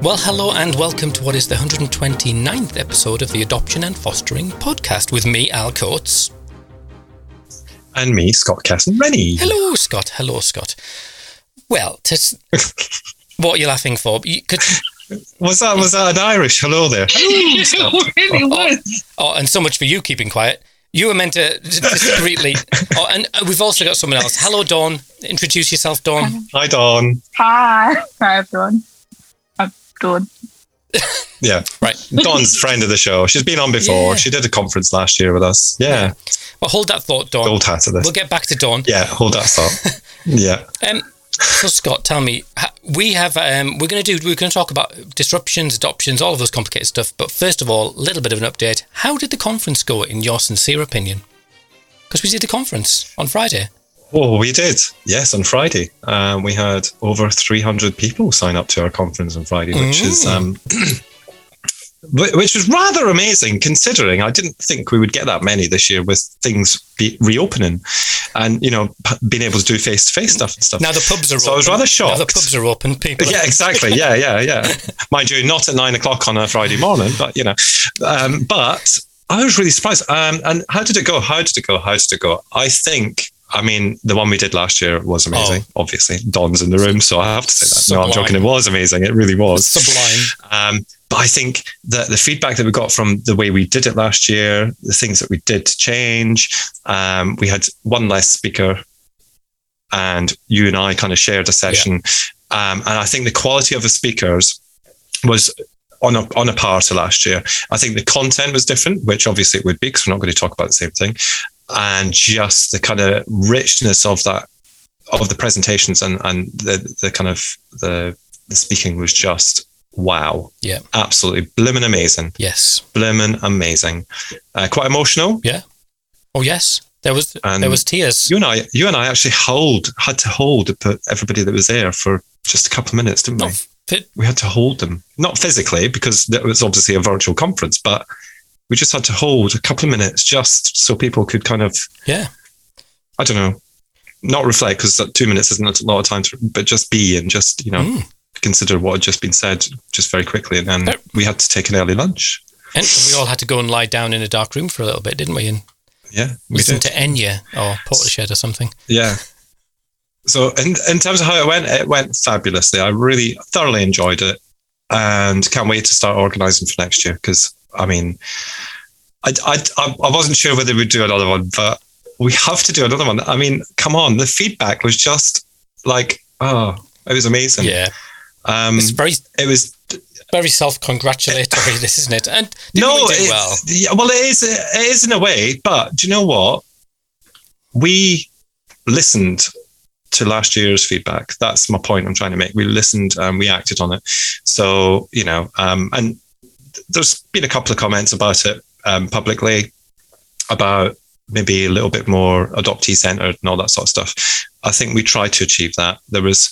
Well, hello and welcome to what is the 129th episode of the Adoption and Fostering Podcast with me, Al Coates. And me, Scott Casson-Rennie. Hello, Scott. Hello, Scott. Well, what are you laughing for? Was that an Irish hello there? It really was. Oh, and so much for you keeping quiet. You were meant to discreetly. Oh, and we've also got someone else. Hello, Dawn. Introduce yourself, Dawn. Hi, Dawn. Hi everyone. I'm Dawn. Yeah, right. Dawn's friend of the show. She's been on before. Yeah. She did a conference last year with us. Yeah. Well, hold that thought, Dawn. Old hat of this. We'll get back to Dawn. Yeah, hold that thought. Yeah. So, Scott, tell me, we're going to talk about disruptions, adoptions, all of those complicated stuff. But first of all, a little bit of an update. How did the conference go, in your sincere opinion? Because we did the conference on Friday. Oh, we did. Yes, on Friday. We had over 300 people sign up to our conference on Friday, which is which was rather amazing, considering I didn't think we would get that many this year with things reopening and, being able to do face-to-face stuff and stuff. Now the pubs are open. So I was rather shocked. Now the pubs are open. People. Yeah, exactly. Yeah. Mind you, not at 9 o'clock on a Friday morning, but, but I was really surprised. And how did it go? I think, the one we did last year was amazing. Obviously, Don's in the room, so I have to say that. Sublime. No, I'm joking. It was amazing. It really was. Sublime. But I think that the feedback that we got from the way we did it last year, the things that we did to change, we had one less speaker and you and I kind of shared a session. Yeah. And I think the quality of the speakers was on a par to last year. I think the content was different, which obviously it would be because we're not going to talk about the same thing. And just the kind of richness of that, of the presentations and the kind of the speaking was just wow. Yeah. Absolutely blimmin' amazing. Yes. Blimmin' amazing. Quite emotional. Yeah. Oh yes. There was tears. You and I actually had to hold everybody that was there for just a couple of minutes, didn't we? We had to hold them. Not physically, because it was obviously a virtual conference, but we just had to hold a couple of minutes just so people could kind of, I don't know, not reflect, because 2 minutes isn't a lot of time, but just be and just, consider what had just been said just very quickly. And then we had to take an early lunch. And we all had to go and lie down in a dark room for a little bit, didn't we? And listen to Enya or Portishead or something. Yeah. So in terms of how it went fabulously. I really thoroughly enjoyed it and can't wait to start organising for next year, because, I wasn't sure whether we'd do another one, but we have to do another one. Come on, the feedback was just like, it was amazing. Yeah. It was very self-congratulatory, this, isn't it? And it is in a way, but do you know what? We listened to last year's feedback. That's my point I'm trying to make. We listened and we acted on it. So, and there's been a couple of comments about it publicly, about maybe a little bit more adoptee-centered and all that sort of stuff. I think we tried to achieve that. There was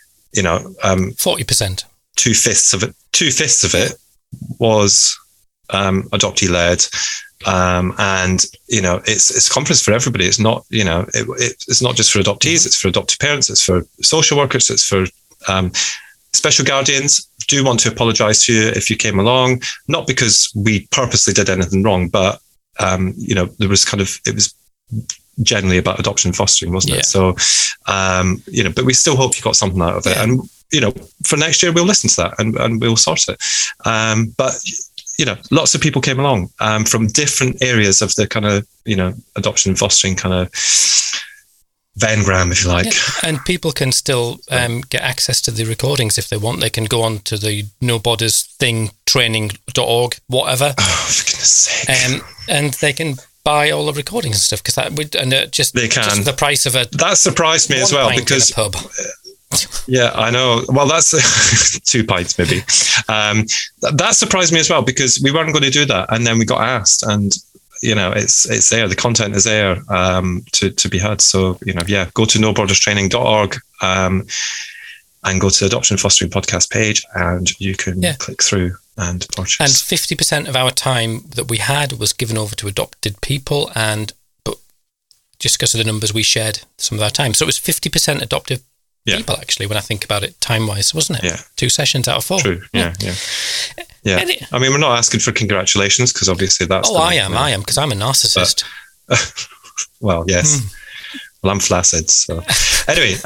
40%. Two fifths of it was adoptee led, and it's a conference for everybody. It's not it's not just for adoptees. It's for adoptive parents. It's for social workers. It's for special guardians. Do want to apologise to you if you came along, not because we purposely did anything wrong, but there was it was generally about adoption and fostering, wasn't it? So, but we still hope you got something out of it. And, for next year, we'll listen to that and we'll sort it. But, lots of people came along from different areas of the kind of, adoption and fostering kind of Venn-gram, if you like. Yeah. And people can still get access to the recordings if they want. They can go on to the No Borders Thing training.org, whatever. Oh, for goodness sake. And they can buy all the recordings and stuff, because that would, and just the price of that surprised me as well, because pub. Yeah, I know. Well, that's 2 pints maybe. That surprised me as well, because we weren't going to do that, and then we got asked, and it's there. The content is there to be had. So go to noborderstraining.org and go to the Adoption and Fostering Podcast page, and you can click through and purchase. And 50% of our time that we had was given over to adopted people, but just because of the numbers, we shared some of our time. So it was 50% adoptive people, actually, when I think about it, time-wise, wasn't it? Yeah. 2 sessions out of 4. True. Yeah. I mean, we're not asking for congratulations because obviously that's. Oh, I am, because I'm a narcissist. Well, yes. Well, I'm flaccid. So anyway,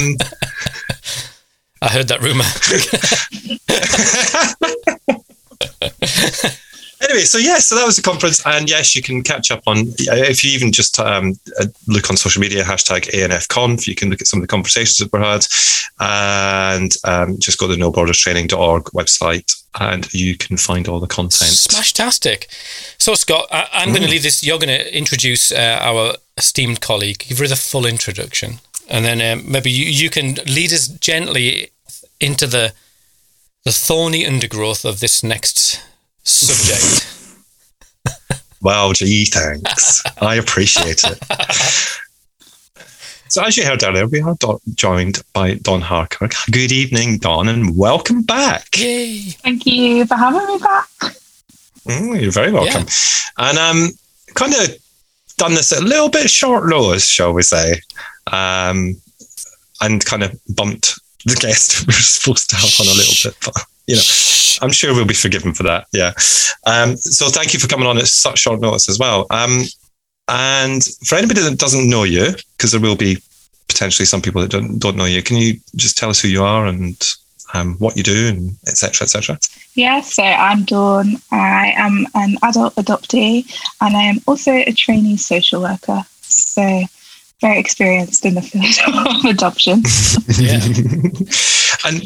I heard that rumor. Anyway, so that was the conference, and yes, you can catch up on, if you even just look on social media, #ANFConf, you can look at some of the conversations that were had, and just go to noborderstraining.org website, and you can find all the content. Smashtastic. So, Scott, I'm going to leave this. You're going to introduce our esteemed colleague, give her the full introduction, and then maybe you can lead us gently into the thorny undergrowth of this next subject. Well, gee, thanks. I appreciate it. So as you heard earlier, we are joined by Dawn Harkirk. Good evening, Dawn, and welcome back. Yay. Thank you for having me back. You're very welcome. And kind of done this a little bit short notice, shall we say, and kind of bumped the guest we were supposed to have on a little bit, but I'm sure we'll be forgiven for that. Yeah. So thank you for coming on at such short notice as well. And for anybody that doesn't know you, because there will be potentially some people that don't know you, can you just tell us who you are and what you do, and et cetera, et cetera? Yeah, so I'm Dawn. I am an adult adoptee, and I am also a trainee social worker. So very experienced in the field of adoption. Yeah. And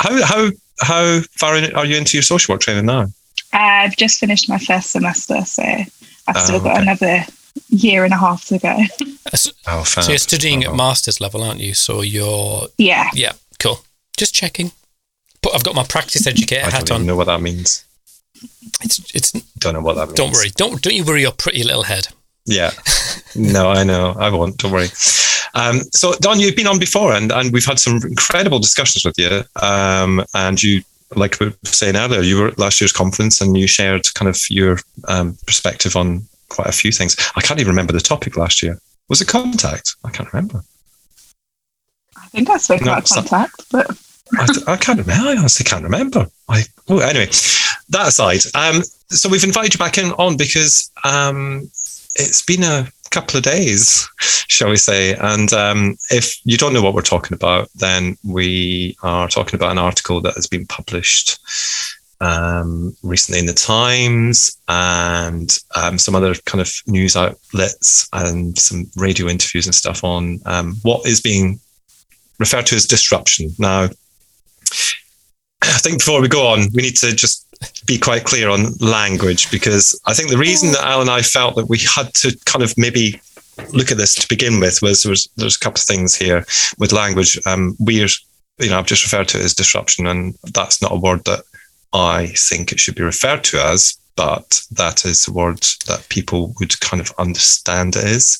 how far are you into your social work training now? I've just finished my first semester, so I've still got another year and a half to go. So you're studying at master's level, aren't you? So you're... Yeah. Yeah, cool. Just checking. But I've got my practice educator hat on. I don't even know what that means. It's. Don't know what that means. Don't worry. Don't you worry your pretty little head. Yeah. No, I know. I won't. Don't worry. So, Dawn, you've been on before, and we've had some incredible discussions with you. And you, like we were saying earlier, you were at last year's conference, and you shared kind of your perspective on quite a few things. I can't even remember the topic last year. Was it contact? I can't remember. I think I spoke about contact, but I can't remember. I honestly can't remember. Anyway, that aside, so we've invited you back on because it's been a couple of days, shall we say, and if you don't know what we're talking about, then we are talking about an article that has been published recently in the Times, and some other kind of news outlets and some radio interviews and stuff on what is being referred to as disruption. Now, I think before we go on, we need to just be quite clear on language, because I think the reason that Al and I felt that we had to kind of maybe look at this to begin with was there's a couple of things here with language. I've just referred to it as disruption, and that's not a word that I think it should be referred to as, but that is the word that people would kind of understand it is.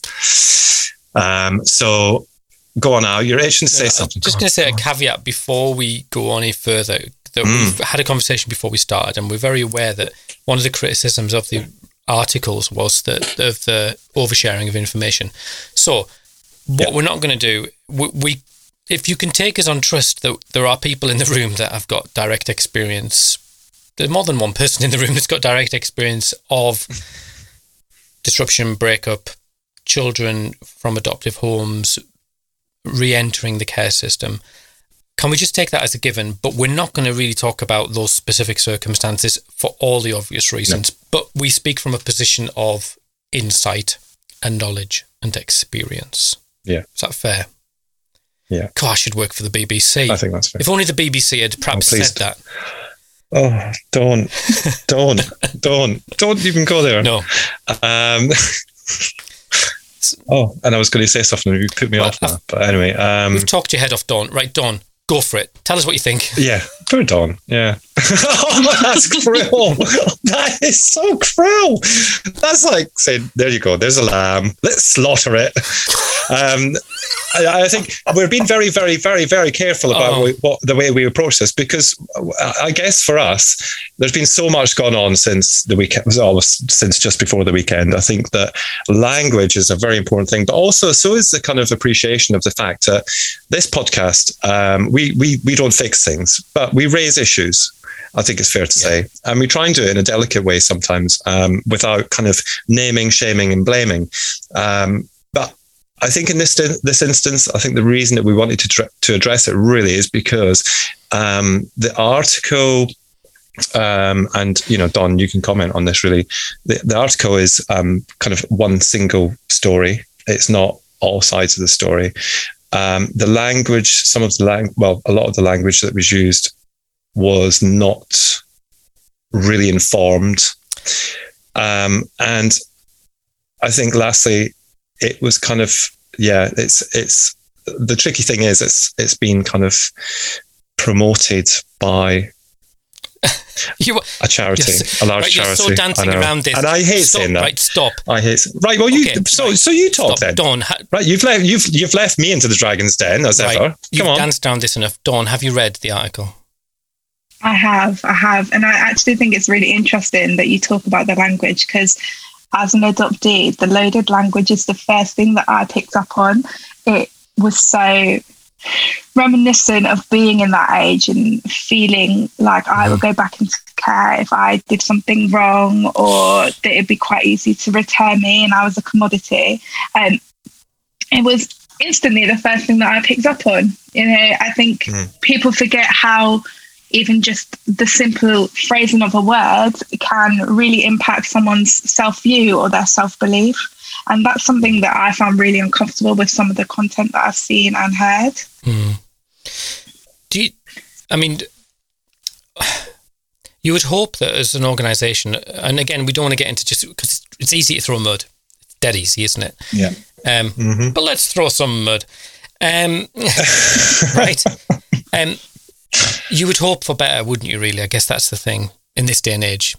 So go on, Al. You're itching to say something. Just going to say a caveat before we go any further, that we've had a conversation before we started, and we're very aware that one of the criticisms of the articles was that of the oversharing of information. So what we're not going to do, if you can take us on trust that there are people in the room that have got direct experience, there's more than one person in the room that's got direct experience of disruption, breakup, children from adoptive homes, re-entering the care system. Can we just take that as a given? But we're not going to really talk about those specific circumstances for all the obvious reasons. No. But we speak from a position of insight and knowledge and experience. Yeah. Is that fair? Yeah. God, I should work for the BBC. I think that's fair. If only the BBC had perhaps said that. Oh, don't even go there. No. And I was going to say something and you put me off now. But anyway. We've talked your head off, Dawn. Right, Dawn, go for it. Tell us what you think. Yeah, go Dawn. Yeah. Oh, that's cruel. That is so cruel. That's like saying, there you go, there's a lamb. Let's slaughter it. I think we're being very, very, very, very careful about the way we approach this, because I guess for us, there's been so much gone on since the weekend. It was almost since just before the weekend. I think that language is a very important thing, but also so is the kind of appreciation of the fact that this podcast, we don't fix things, but we raise issues. I think it's fair to say. And we try and do it in a delicate way sometimes, without kind of naming, shaming and blaming. But I think in this instance, I think the reason that we wanted to address it really is because the article, and, Don, you can comment on this really. The article is kind of one single story. It's not all sides of the story. The language, a lot of the language that was used was not really informed. And I think lastly, it was kind of, it's the tricky thing is it's been kind of promoted by a charity, a large charity. You're so dancing around this. And I hate saying that. Right, stop. I hate. Right, well, so you talk then. Dawn, right, you've left me into the dragon's den as ever. You've danced around this enough. Dawn, have you read the article? I have. And I actually think it's really interesting that you talk about the language, because as an adoptee, the loaded language is the first thing that I picked up on. It was so reminiscent of being in that age and feeling like I would go back into care if I did something wrong, or that it'd be quite easy to return me and I was a commodity. And it was instantly the first thing that I picked up on. I think people forget how even just the simple phrasing of a word can really impact someone's self-view or their self-belief. And that's something that I found really uncomfortable with some of the content that I've seen and heard. You would hope that as an organisation, and again, we don't want to get into just, because it's easy to throw mud. It's dead easy, isn't it? Yeah. But let's throw some mud. Right. You would hope for better, wouldn't you, really? I guess that's the thing in this day and age.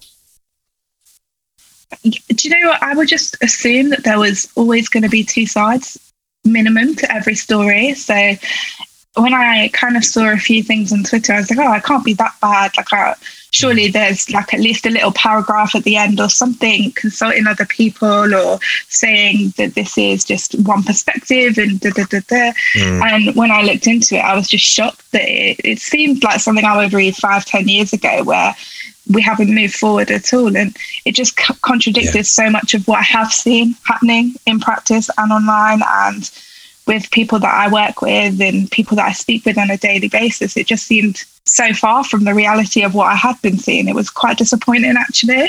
Do you know what? I would just assume that there was always going to be two sides, minimum, to every story. So when I kind of saw a few things on Twitter, I was like, it can't be that bad. Surely there's at least a little paragraph at the end or something consulting other people or saying that this is just one perspective and da-da-da-da. And when I looked into it, I was just shocked that it seemed like something I would read 5-10 years ago, where we haven't moved forward at all. And it just contradicted so much of what I have seen happening in practice and online and with people that I work with and people that I speak with on a daily basis. It just seemed so far from the reality of what I had been seeing. It was quite disappointing, actually.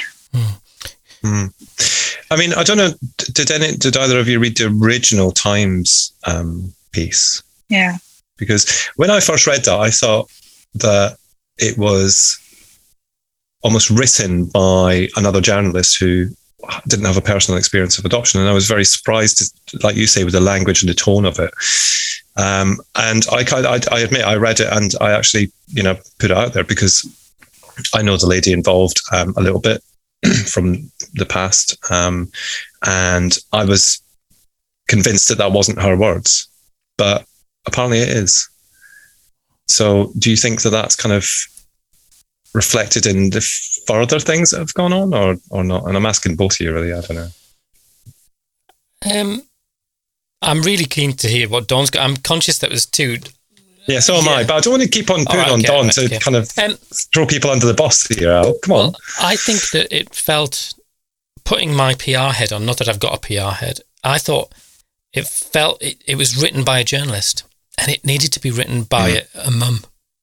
I mean, I don't know, did either of you read the original Times piece? Yeah. Because when I first read that, I thought that it was almost written by another journalist who didn't have a personal experience of adoption. And I was very surprised, like you say, with the language and the tone of it. And I admit I read it and I actually, put it out there because I know the lady involved a little bit from the past. And I was convinced that wasn't her words, but apparently it is. So do you think that that's kind of reflected in the further things that have gone on or not? And I'm asking both of you really, I don't know. I'm really keen to hear what Dawn's got. I'm conscious that was two. Yeah, so am I, but I don't want to keep on putting on Dawn to kind of throw people under the bus here, Al. Come on. I think that it felt, putting my PR head on, not that I've got a PR head, I thought it felt, it was written by a journalist and it needed to be written by a mum.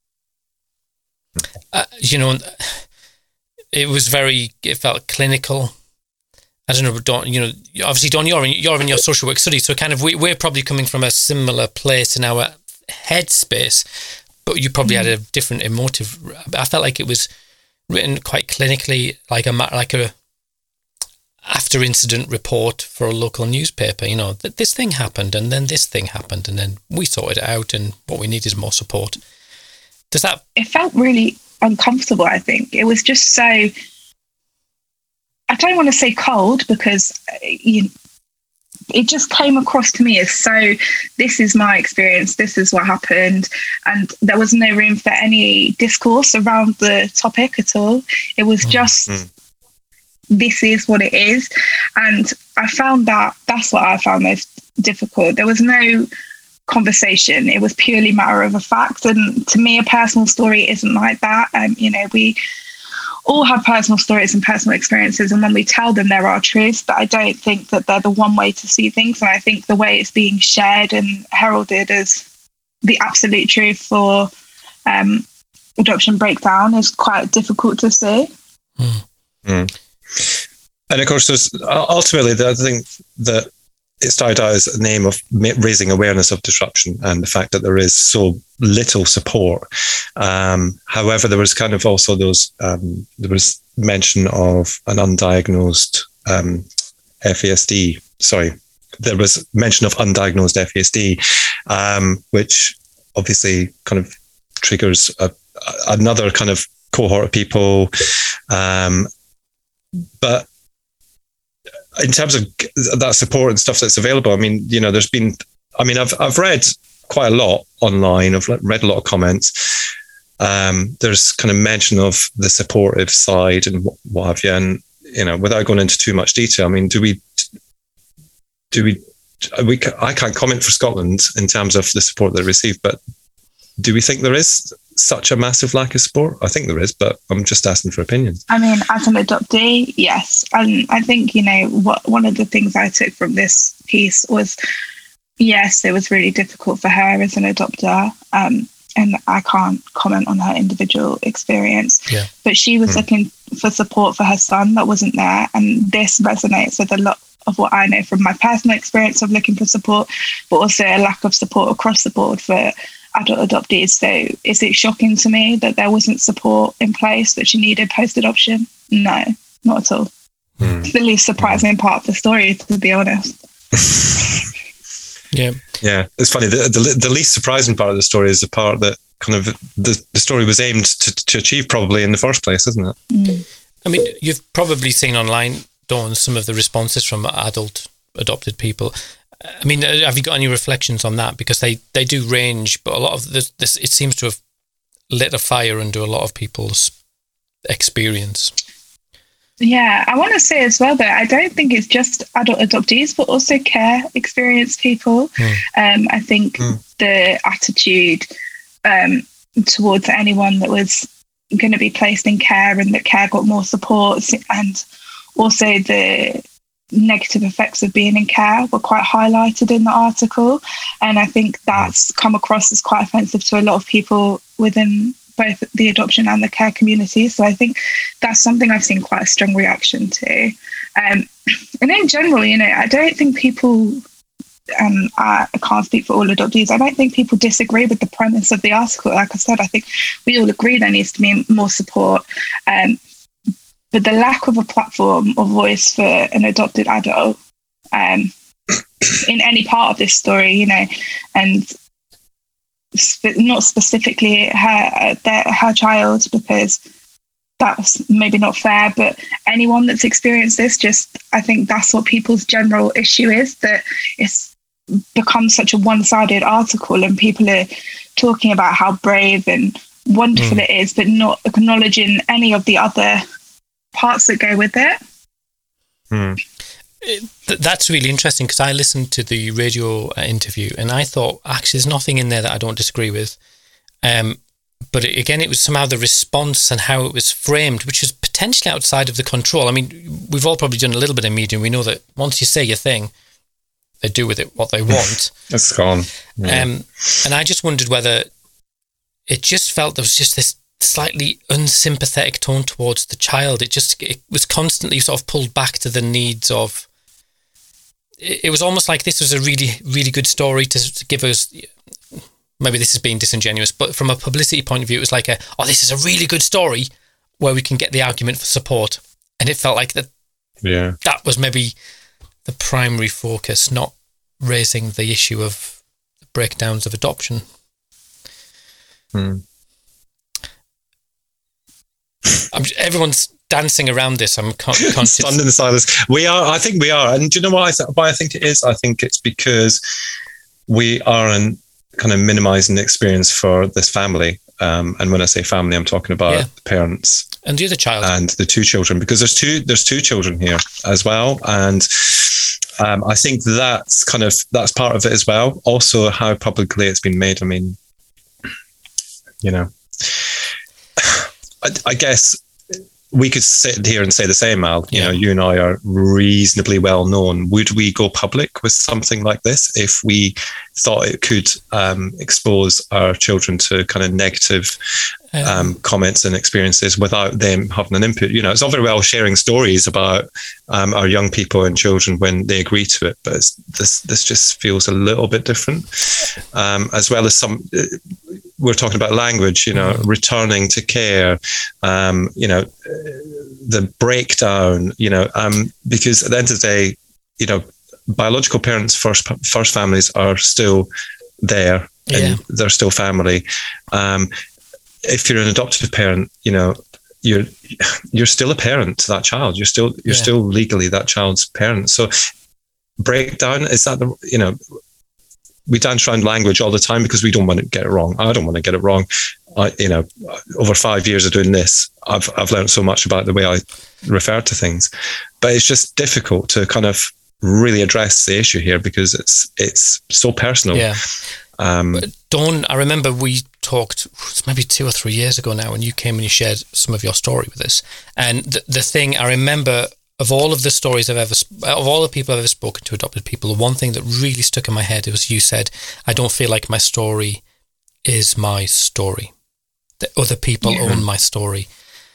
It felt clinical. I don't know, Dawn, obviously, Dawn, you're in your social work study, so kind of we're probably coming from a similar place in our headspace, but you probably had a different emotive. I felt like it was written quite clinically, like a after incident report for a local newspaper. That this thing happened, and then this thing happened, and then we sorted it out, and what we need is more support. Does that? It felt really uncomfortable. I think it was just so. I don't want to say cold because it just came across to me as so, this is my experience, this is what happened, and there was no room for any discourse around the topic at all. It was just, this is what it is. And I found that's what I found most difficult. There was no conversation. It was purely matter of a fact. And to me, a personal story isn't like that. We all have personal stories and personal experiences, and when we tell them, there are truths, but I don't think that they're the one way to see things. And I think the way it's being shared and heralded as the absolute truth for adoption breakdown is quite difficult to see. And of course, there's ultimately the thing that it started out as a name of raising awareness of disruption and the fact that there is so little support. However, there was kind of also there was mention of an undiagnosed FASD. Sorry, there was mention of undiagnosed FASD, which obviously kind of triggers another kind of cohort of people. But in terms of that support and stuff that's available, I mean, I've read quite a lot online. I've read a lot of comments. There's kind of mention of the supportive side and what have you. And, without going into too much detail, I mean, I can't comment for Scotland in terms of the support they receive, but do we think there is such a massive lack of support? I think there is, but I'm just asking for opinions. I mean, as an adoptee, yes. And I think, one of the things I took from this piece was, yes, it was really difficult for her as an adopter. And I can't comment on her individual experience. Yeah. But she was looking for support for her son that wasn't there. And this resonates with a lot of what I know from my personal experience of looking for support, but also a lack of support across the board for adult adoptees. So is it shocking to me that there wasn't support in place that she needed post-adoption? No, not at all. It's the least surprising part of the story, to be honest. Yeah. It's funny. The least surprising part of the story is the part that kind of the story was aimed to achieve probably in the first place, isn't it? I mean, you've probably seen online, Dawn, some of the responses from adult adopted people. I mean, have you got any reflections on that? Because they do range, but a lot of this it seems to have lit a fire under a lot of people's experience. Yeah, I want to say as well that I don't think it's just adult adoptees, but also care experienced people. I think the attitude towards anyone that was going to be placed in care and that care got more support, and also the negative effects of being in care were quite highlighted in the article. And I think that's come across as quite offensive to a lot of people within both the adoption and the care community. So I think that's something I've seen quite a strong reaction to. And in general, I don't think people, I can't speak for all adoptees, I don't think people disagree with the premise of the article. Like I said, I think we all agree there needs to be more support. But the lack of a platform or voice for an adopted adult in any part of this story, and not specifically her child, because that's maybe not fair, but anyone that's experienced this, I think that's what people's general issue is, that it's become such a one-sided article and people are talking about how brave and wonderful it is, but not acknowledging any of the other parts that go with it. That's really interesting, because I listened to the radio interview and I thought, actually, there's nothing in there that I don't disagree with. But it was somehow the response and how it was framed, which was potentially outside of the control. I mean, we've all probably done a little bit of media, and we know that once you say your thing, they do with it what they want. It's gone. Yeah. And I just wondered whether it just felt there was just this slightly unsympathetic tone towards the child. It was constantly sort of pulled back to the needs of. It was almost like this was a really, really good story to give us. Maybe this is being disingenuous, but from a publicity point of view, it was like this is a really good story where we can get the argument for support. And it felt like that. Yeah, that was maybe the primary focus, not raising the issue of the breakdowns of adoption. Everyone's dancing around this. I'm conscious. Stunned in silence. We are. I think we are. And do you know what why I think it is? I think it's because we aren't kind of minimizing the experience for this family. And when I say family, I'm talking about the parents and the other child and the two children, because there's two children here as well. And I think that's part of it as well. Also, how publicly it's been made. I mean, I guess we could sit here and say the same, Al. You and I are reasonably well known. Would we go public with something like this if we thought it could expose our children to kind of negative comments and experiences without them having an input? It's all very well sharing stories about our young people and children when they agree to it, but this just feels a little bit different. As well as we're talking about language, returning to care, the breakdown, because at the end of the day, biological parents, first families are still there and they're still family. If you're an adoptive parent, you're still a parent to that child. You're still legally that child's parent. So breakdown, is that we dance around language all the time because we don't want to get it wrong. I don't want to get it wrong. Over 5 years of doing this, I've learned so much about the way I refer to things, but it's just difficult to kind of really address the issue here because it's so personal. Yeah. Dawn, I remember we talked maybe 2 or 3 years ago now, and you came and you shared some of your story with us. And the thing I remember, of all of the stories of all the people I've ever spoken to, adopted people, the one thing that really stuck in my head was you said, "I don't feel like my story is my story. That other people own my story."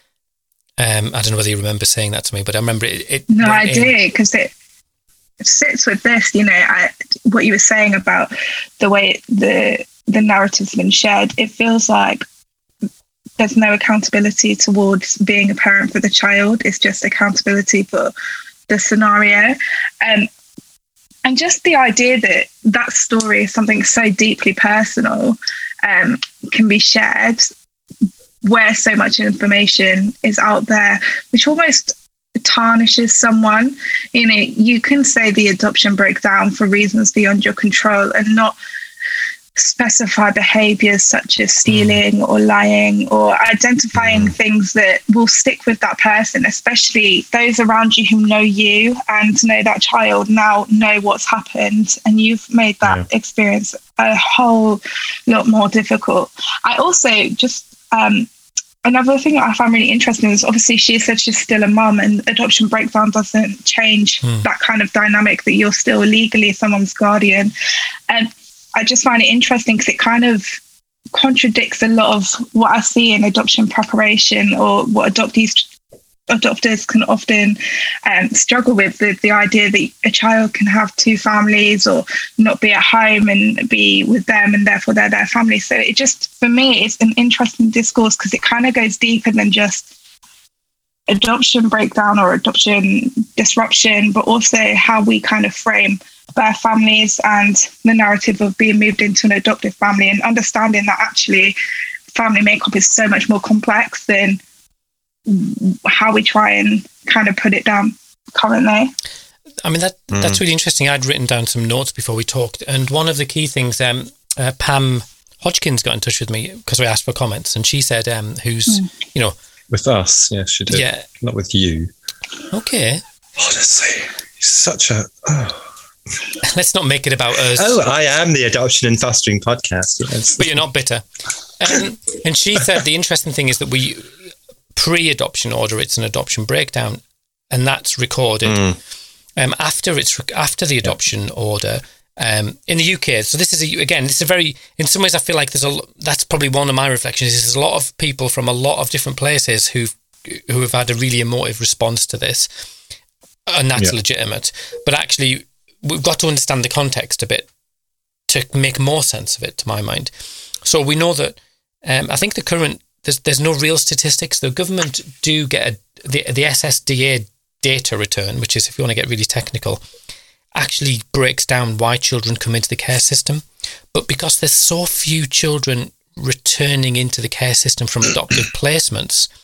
I don't know whether you remember saying that to me, but I remember it. No, I do, because it sits with this. What you were saying about the way the narrative's been shared. It feels like there's no accountability towards being a parent for the child. It's just accountability for the scenario. And just the idea that story is something so deeply personal can be shared where so much information is out there, which almost tarnishes someone. You can say the adoption broke down for reasons beyond your control and not specify behaviors such as stealing or lying or identifying things that will stick with that person, especially those around you who know you and know that child now know what's happened, and you've made that experience a whole lot more difficult. I also just another thing that I found really interesting is obviously she said she's still a mum, and adoption breakdown doesn't change that kind of dynamic, that you're still legally someone's guardian. And I just find it interesting because it kind of contradicts a lot of what I see in adoption preparation, or what adopters can often struggle with, the idea that a child can have two families or not be at home and be with them and therefore they're their family. So it just, for me, it's an interesting discourse because it kind of goes deeper than just adoption breakdown or adoption disruption, but also how we kind of frame birth families and the narrative of being moved into an adoptive family, and understanding that actually family makeup is so much more complex than how we try and kind of put it down currently. I mean, that's really interesting. I'd written down some notes before we talked, and one of the key things, Pam Hodgkins got in touch with me because we asked for comments, and she said, who's, with us, yes, she did. Yeah. Not with you. Okay. Honestly, such a... Let's not make it about us. Oh, I am the Adoption and Fostering podcast. Yes. But you're not bitter. And she said the interesting thing is that we pre-adoption order, it's an adoption breakdown, and that's recorded after the adoption order in the UK. So this is this is a very, in some ways I feel like that's probably one of my reflections, is there's a lot of people from a lot of different places who have had a really emotive response to this, and that's legitimate. But actually, we've got to understand the context a bit to make more sense of it, to my mind. So we know that I think the current, there's no real statistics. The government do get the SSDA data return, which is, if you want to get really technical, actually breaks down why children come into the care system. But because there's so few children returning into the care system from adoptive placements,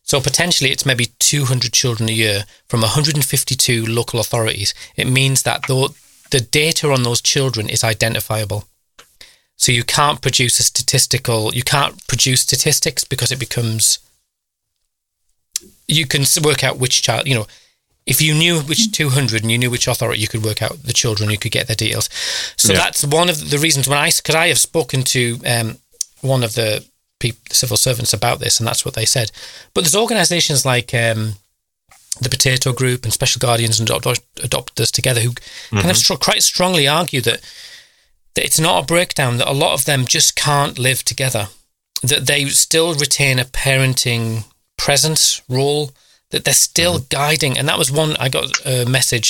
So potentially it's maybe 200 children a year from 152 local authorities. It means that the data on those children is identifiable. So you can't produce statistics because it becomes, you can work out which child, if you knew which 200 and you knew which authority, you could work out the children, you could get their details. So that's one of the reasons because I have spoken to one of the civil servants about this, and that's what they said. But there's organisations like the Potato Group and Special Guardians and Adopters Together who kind of quite strongly argue that it's not a breakdown, that a lot of them just can't live together, that they still retain a parenting presence role, that they're still guiding. And that was one, I got a message,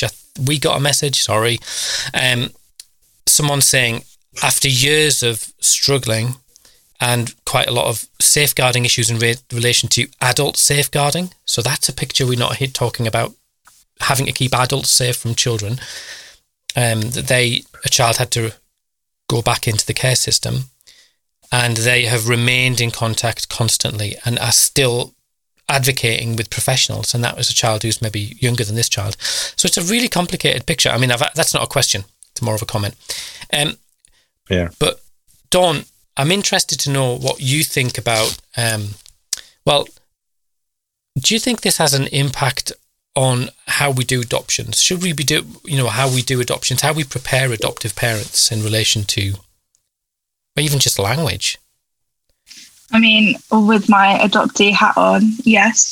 someone saying after years of struggling and quite a lot of safeguarding issues in relation to adult safeguarding, so that's a picture we're not talking about, having to keep adults safe from children, that a child had to go back into the care system, and they have remained in contact constantly and are still advocating with professionals, and that was a child who's maybe younger than this child. So it's a really complicated picture. I mean, that's not a question, it's more of a comment. But Dawn, I'm interested to know what you think about, do you think this has an impact on how we do adoptions? Should we be how we do adoptions, how we prepare adoptive parents in relation to, or even just language? I mean, with my adoptee hat on, yes.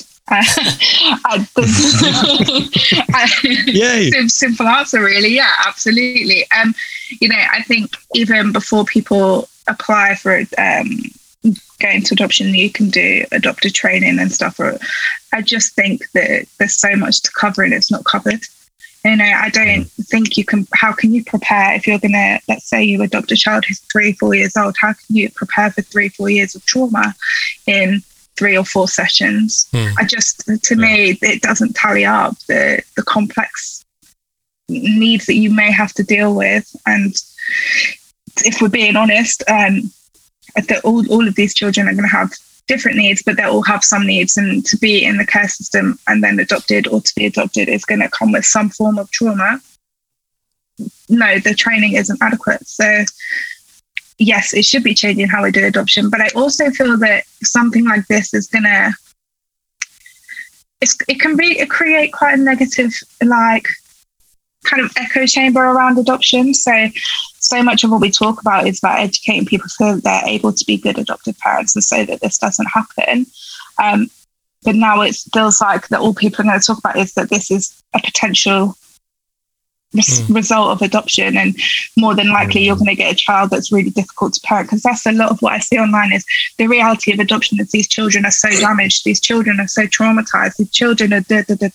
Yay. Simple answer, really. Yeah, absolutely. I think even before people apply for going to adoption, you can do adopter training and stuff. I just think that there's so much to cover and it's not covered. I don't think you can. How can you prepare if you're going to, let's say you adopt a child who's 3-4 years old? How can you prepare for 3-4 years of trauma in 3 or 4 sessions? To me, it doesn't tally up the complex needs that you may have to deal with. And if we're being honest, all of these children are going to have different needs, but they'll all have some needs, and to be in the care system and then adopted or to be adopted is going to come with some form of trauma. No, the training isn't adequate. So yes, it should be changing how we do adoption, but I also feel that something like this is going to, it can create quite a negative, kind of echo chamber around adoption. So much of what we talk about is about educating people so that they're able to be good adoptive parents and so that this doesn't happen. But now it feels like that all people are going to talk about is that this is a potential result of adoption, and more than likely you're going to get a child that's really difficult to parent, because that's a lot of what I see online is the reality of adoption is these children are so damaged, these children are so traumatized, these children are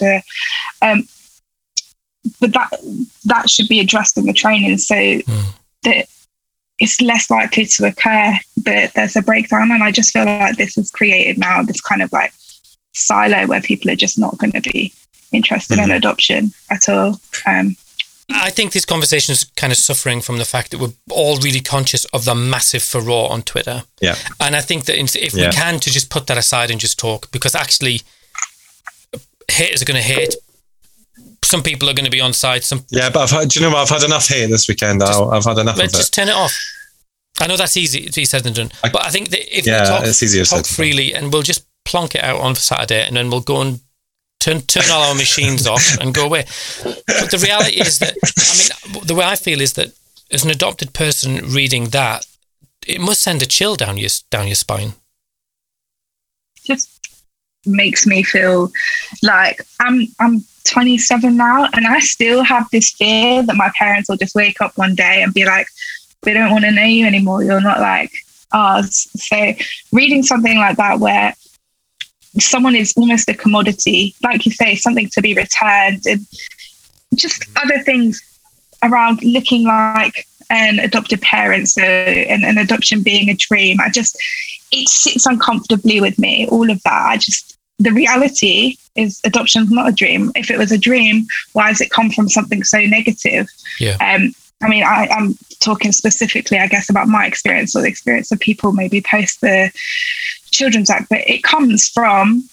but that should be addressed in the training so that it's less likely to occur that there's a breakdown. And I just feel like this has created now this kind of silo where people are just not going to be interested in adoption at all. I think this conversation is kind of suffering from the fact that we're all really conscious of the massive furore on Twitter. Yeah. And I think that if we can, to just put that aside and just talk, because actually haters are going to hate. Some people are going to be on side. But I've had enough hate this weekend. I've had enough of it. Just turn it off. I know that's easy. It's easier said than done. But I think that if we talk freely, and we'll just plonk it out on Saturday, and then we'll go and turn all our machines off and go away. But the reality is that, the way I feel is that as an adopted person reading that, it must send a chill down your spine. Just makes me feel like I'm 27 now, and I still have this fear that my parents will just wake up one day and be like, we don't want to know you anymore, you're not like ours. So reading something like that where someone is almost a commodity, like you say, something to be returned, and just other things around looking like an adopted parent, so an adoption being a dream, it sits uncomfortably with me, all of that. The reality is adoption's not a dream. If it was a dream, why has it come from something so negative? Yeah. I'm talking specifically, I guess, about my experience or the experience of people maybe post the Children's Act, but it comes from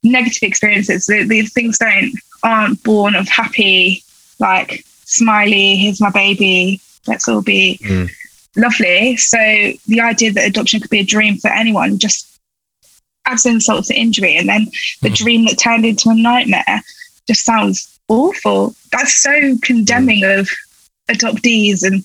negative experiences. These things aren't born of happy, like smiley, here's my baby, let's all be lovely. So the idea that adoption could be a dream for anyone just adds insult to injury. And then the dream that turned into a nightmare just sounds awful. That's so condemning of adoptees and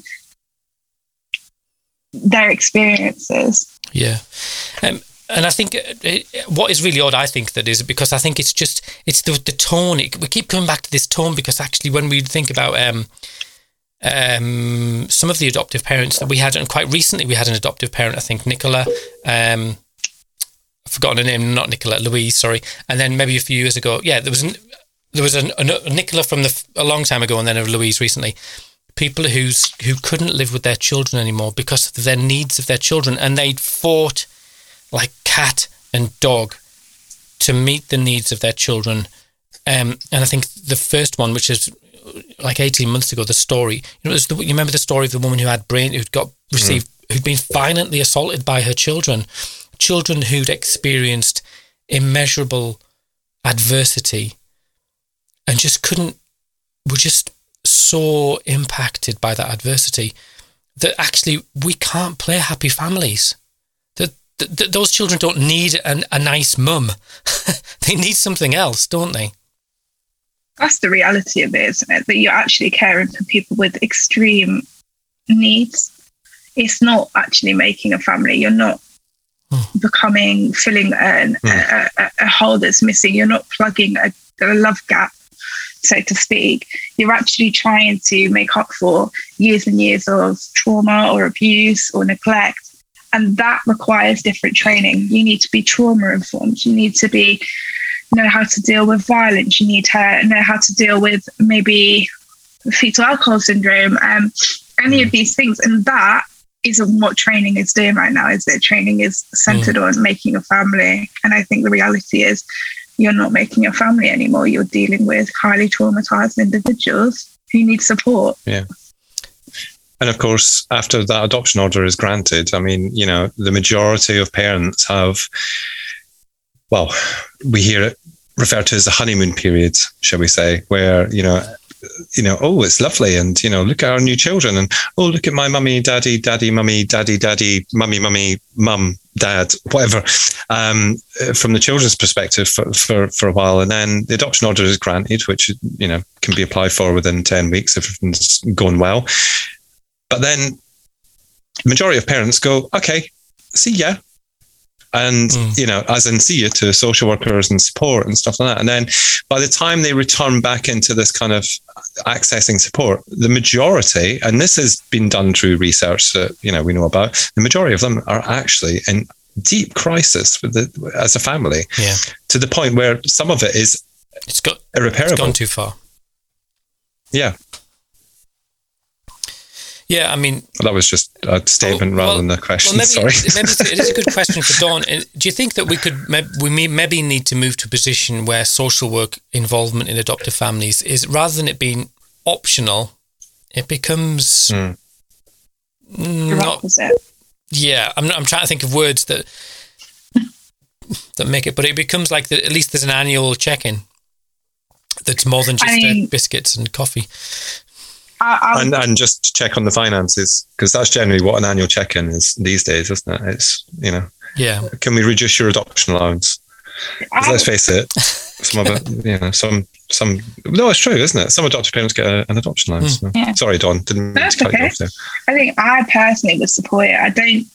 their experiences. Yeah. And I think what is really odd, I think, that is because I think it's the tone. We keep coming back to this tone because actually when we think about some of the adoptive parents that we had, and quite recently we had an adoptive parent, I think Nicola, I've forgotten her name, not Nicola, Louise, sorry. And then maybe a few years ago, there was a Nicola from a long time ago, and then a Louise recently. People who couldn't live with their children anymore because of their needs of their children, and they'd fought like cat and dog to meet the needs of their children. And I think the first one, which is like 18 months ago, the story, you remember the story of the woman who'd been violently assaulted by her children who'd experienced immeasurable adversity and were just so impacted by that adversity that actually we can't play happy families. Those children don't need a nice mum. They need something else, don't they? That's the reality of it, isn't it? That you're actually caring for people with extreme needs. It's not actually making a family. You're not filling a hole that's missing. You're not plugging a love gap, so to speak. You're actually trying to make up for years and years of trauma or abuse or neglect. And that requires different training. You need to be trauma informed. You need to know how to deal with violence. You need to know how to deal with maybe fetal alcohol syndrome, any of these things. And that isn't what training is doing right now, is it? Training is centered on making a family. And I think the reality is you're not making a family anymore. You're dealing with highly traumatized individuals who need support. Yeah. And of course, after that adoption order is granted, I mean, the majority of parents have, well, we hear it referred to as the honeymoon period, shall we say, where, oh, it's lovely. And, look at our new children. And, oh, look at my mummy, daddy, daddy, mummy, daddy, daddy, mummy, mum, dad, whatever, from the children's perspective for a while. And then the adoption order is granted, which, can be applied for within 10 weeks if everything's going well. But then the majority of parents go, okay, see ya. And, as in see you to social workers and support and stuff like that. And then by the time they return back into this kind of accessing support, the majority, and this has been done through research that, we know about, the majority of them are actually in deep crisis as a family, to the point where some of it is irreparable. It's gone too far. Yeah. Yeah, I mean... That was just a statement rather than a question, sorry. Maybe it is a good question for Dawn. Do you think that we maybe need to move to a position where social work involvement in adoptive families is, rather than it being optional, it becomes... not... Yeah, I'm trying to think of words that make it, but it becomes like at least there's an annual check-in that's more than just biscuits and coffee. And just check on the finances, because that's generally what an annual check-in is these days, isn't it? It's, yeah. Can we reduce your adoption allowance? Because let's face it, some of it, some. No, it's true, isn't it? Some adoptive parents get an adoption allowance. So. Yeah. Sorry, Dawn, didn't mean to cut you off there. I think I personally would support it.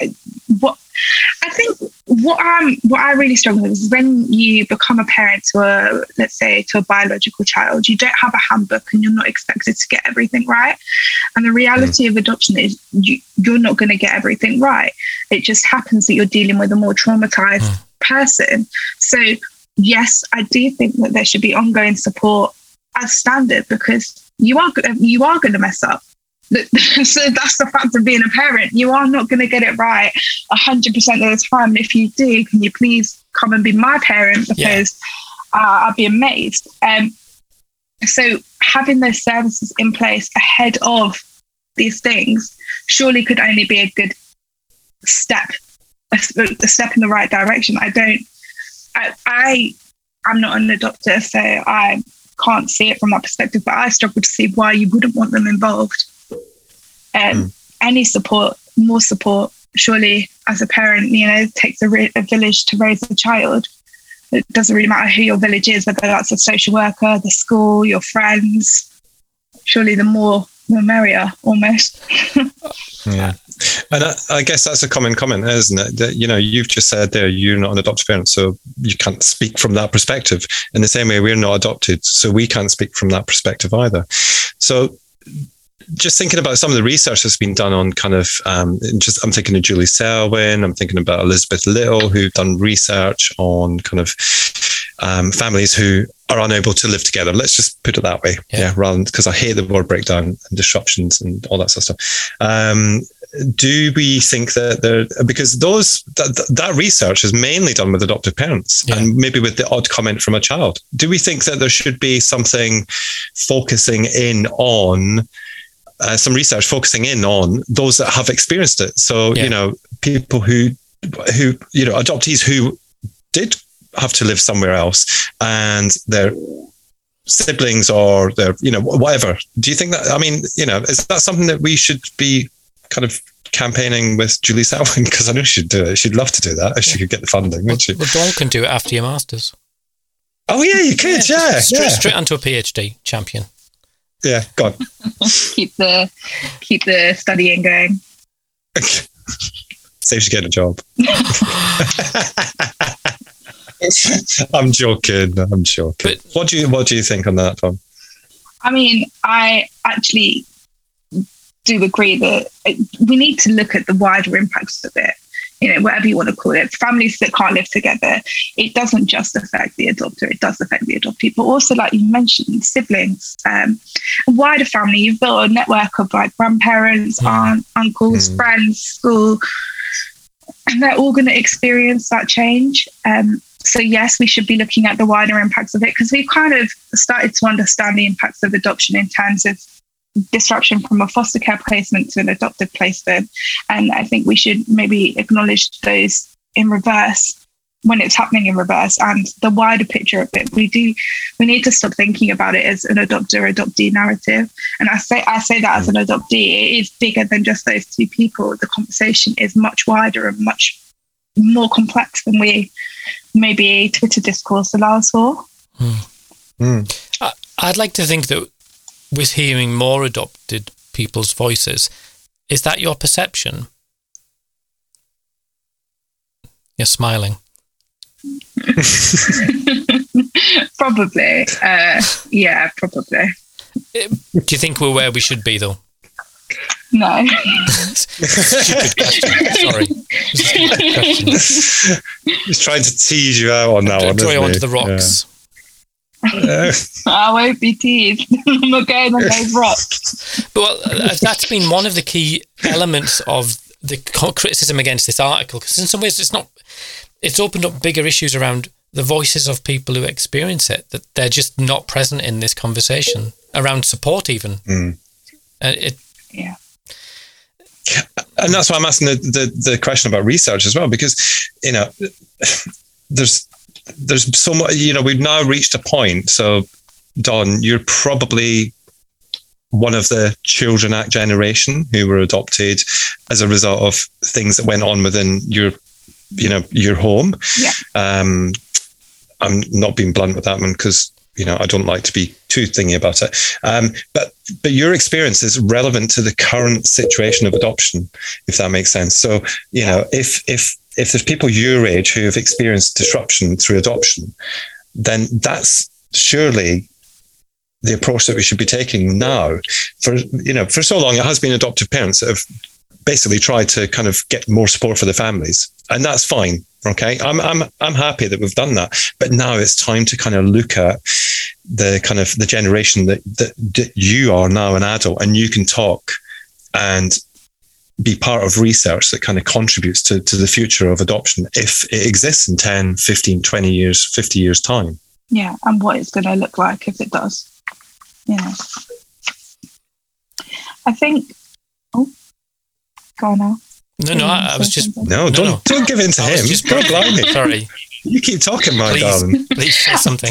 What I really struggle with is when you become a parent to a biological child, you don't have a handbook and you're not expected to get everything right. And the reality of adoption is you're not going to get everything right. It just happens that you're dealing with a more traumatized person. So yes, I do think that there should be ongoing support as standard, because you are going to mess up. So that's the fact of being a parent. You are not going to get it right 100% of the time. And if you do, can you please come and be my parent? Because I'd be amazed. So having those services in place ahead of these things surely could only be a good step, a step in the right direction. I I'm not an adopter, so I can't see it from that perspective, but I struggle to see why you wouldn't want them involved. Any support, more support, surely as a parent, it takes a village to raise a child. It doesn't really matter who your village is, whether that's a social worker, the school, your friends. Surely the more, the merrier, almost. Yeah. And I guess that's a common comment, isn't it? That, you've just said there, you're not an adopted parent, so you can't speak from that perspective. In the same way, we're not adopted, so we can't speak from that perspective either. So just thinking about some of the research that's been done on kind of, I'm thinking of Julie Selwyn, I'm thinking about Elizabeth Little, who've done research on kind of families who are unable to live together. Let's just put it that way. Yeah, rather than, because I hate the word breakdown and disruptions and all that sort of stuff. Do we think that because that research is mainly done with adoptive parents and maybe with the odd comment from a child, do we think that there should be something focusing in on some research focusing in on those that have experienced it? So, people who adoptees who did have to live somewhere else and their siblings or their, whatever. Do you think that, is that something that we should be kind of campaigning with Julie Selwyn? Because I know she'd do it. She'd love to do that if she could get the funding, wouldn't she? Well, Dawn can do it after your masters. Oh yeah, you could, Straight onto a PhD champion. Yeah, go on. keep the studying going. Say she's getting a job. I'm joking. But what do you think on that, Tom? I mean, I actually do agree that we need to look at the wider impacts of it. Whatever you want to call it, families that can't live together, it doesn't just affect the adopter, it does affect the adoptee, but also, like you mentioned, siblings, a wider family. You've built a network of like grandparents, aunts, uncles, friends, school, and they're all going to experience that change. So yes, we should be looking at the wider impacts of it, because we've kind of started to understand the impacts of adoption in terms of disruption from a foster care placement to an adopted placement. And I think we should maybe acknowledge those in reverse when it's happening in reverse, and the wider picture of it. We need to stop thinking about it as an adopter-adoptee narrative. And I say that as an adoptee, it is bigger than just those two people. The conversation is much wider and much more complex than maybe Twitter discourse allows for. I'd like to think that with hearing more adopted people's voices, is that your perception? You're smiling. Probably. Yeah, probably. Do you think we're where we should be, though? No. Stupid question. Sorry. He's trying to tease you out on that one. Throw you onto the rocks. I won't be teased. I'm not going on those rocks. Well, that's been one of the key elements of the criticism against this article, because in some ways it's opened up bigger issues around the voices of people who experience it, that they're just not present in this conversation around support even. Yeah. And that's why I'm asking the question about research as well, because there's so much, we've now reached a point. So Dawn, you're probably one of the Children Act generation who were adopted as a result of things that went on within your home. Yeah. I'm not being blunt with that one because, I don't like to be too thingy about it. But your experience is relevant to the current situation of adoption, if that makes sense. So, if there's people your age who have experienced disruption through adoption, then that's surely the approach that we should be taking now. For so long, it has been adoptive parents that have basically tried to kind of get more support for their families, and that's fine. Okay, I'm happy that we've done that, but now it's time to kind of look at the kind of the generation that you are now an adult, and you can talk and be part of research that kind of contributes to the future of adoption if it exists in 10, 15, 20 years, 50 years time. Yeah, and what it's going to look like if it does. I think... Oh, go on now. No, I was just... No, don't give in to him. Just Go blimey. Sorry. You keep talking, my please, darling. please say something.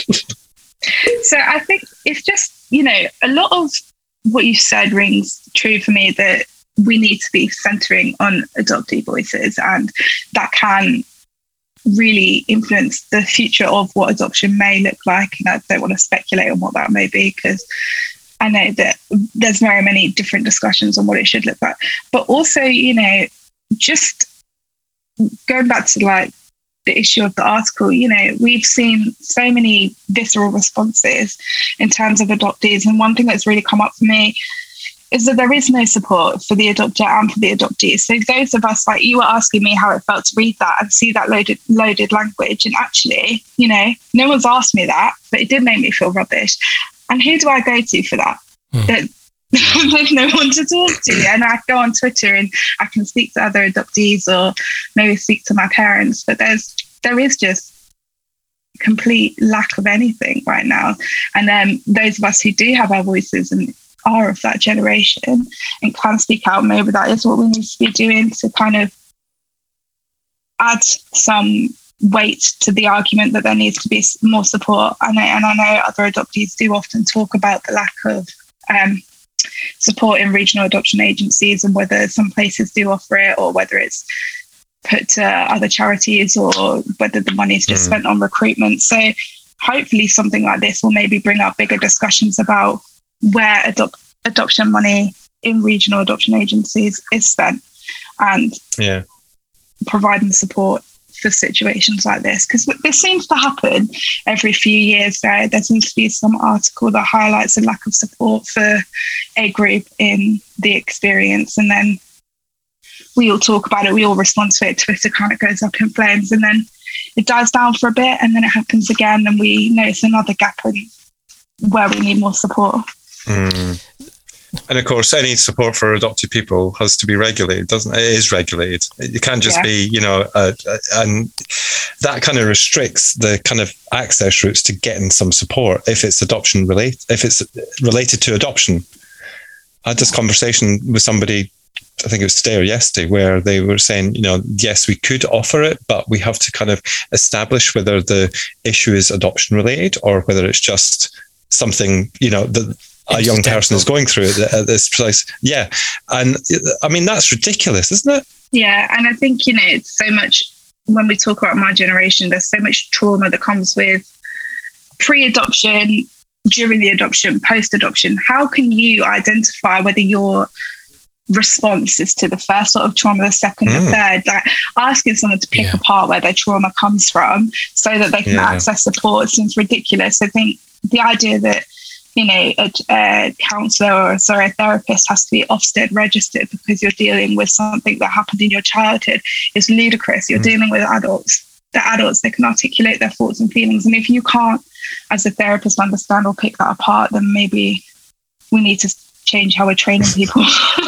So I think it's just, a lot of what you said rings true for me, that we need to be centering on adoptee voices, and that can really influence the future of what adoption may look like. And I don't want to speculate on what that may be, because I know that there's very many different discussions on what it should look like. But also, just going back to like the issue of the article, we've seen so many visceral responses in terms of adoptees. And one thing that's really come up for me is that there is no support for the adopter and for the adoptees. So those of us, like you were asking me how it felt to read that and see that loaded language. And actually, no one's asked me that, but it did make me feel rubbish. And who do I go to for that? There's no one to talk to. And I go on Twitter and I can speak to other adoptees or maybe speak to my parents, but there is just complete lack of anything right now. And those of us who do have our voices and are of that generation and can speak out, maybe that is what we need to be doing to kind of add some weight to the argument that there needs to be more support. And I know other adoptees do often talk about the lack of support in regional adoption agencies, and whether some places do offer it or whether it's put to other charities or whether the money is just spent on recruitment. So hopefully something like this will maybe bring up bigger discussions about where adoption money in regional adoption agencies is spent, and providing support for situations like this, because this seems to happen every few years. There seems to be some article that highlights a lack of support for a group in the experience, and then we all talk about it, we all respond to it, Twitter kind of goes up in flames, and then it dies down for a bit, and then it happens again, and we notice another gap where we need more support. And of course, any support for adopted people has to be regulated, doesn't it? It is regulated. It can't just be, and that kind of restricts the kind of access routes to getting some support if it's if it's related to adoption. I had this conversation with somebody, I think it was today or yesterday, where they were saying, yes, we could offer it, but we have to kind of establish whether the issue is adoption related or whether it's just something, that a young person is going through at this place. Yeah. And I mean, that's ridiculous, isn't it? Yeah. And I think, it's so much, when we talk about my generation, there's so much trauma that comes with pre-adoption, during the adoption, post-adoption. How can you identify whether your response is to the first sort of trauma, the second, the third? Like asking someone to pick apart where their trauma comes from so that they can access support seems ridiculous. I think the idea that a counsellor or a therapist has to be Ofsted registered because you're dealing with something that happened in your childhood is ludicrous. You're dealing with adults. They're adults. They can articulate their thoughts and feelings. And if you can't, as a therapist, understand or pick that apart, then maybe we need to change how we're training people.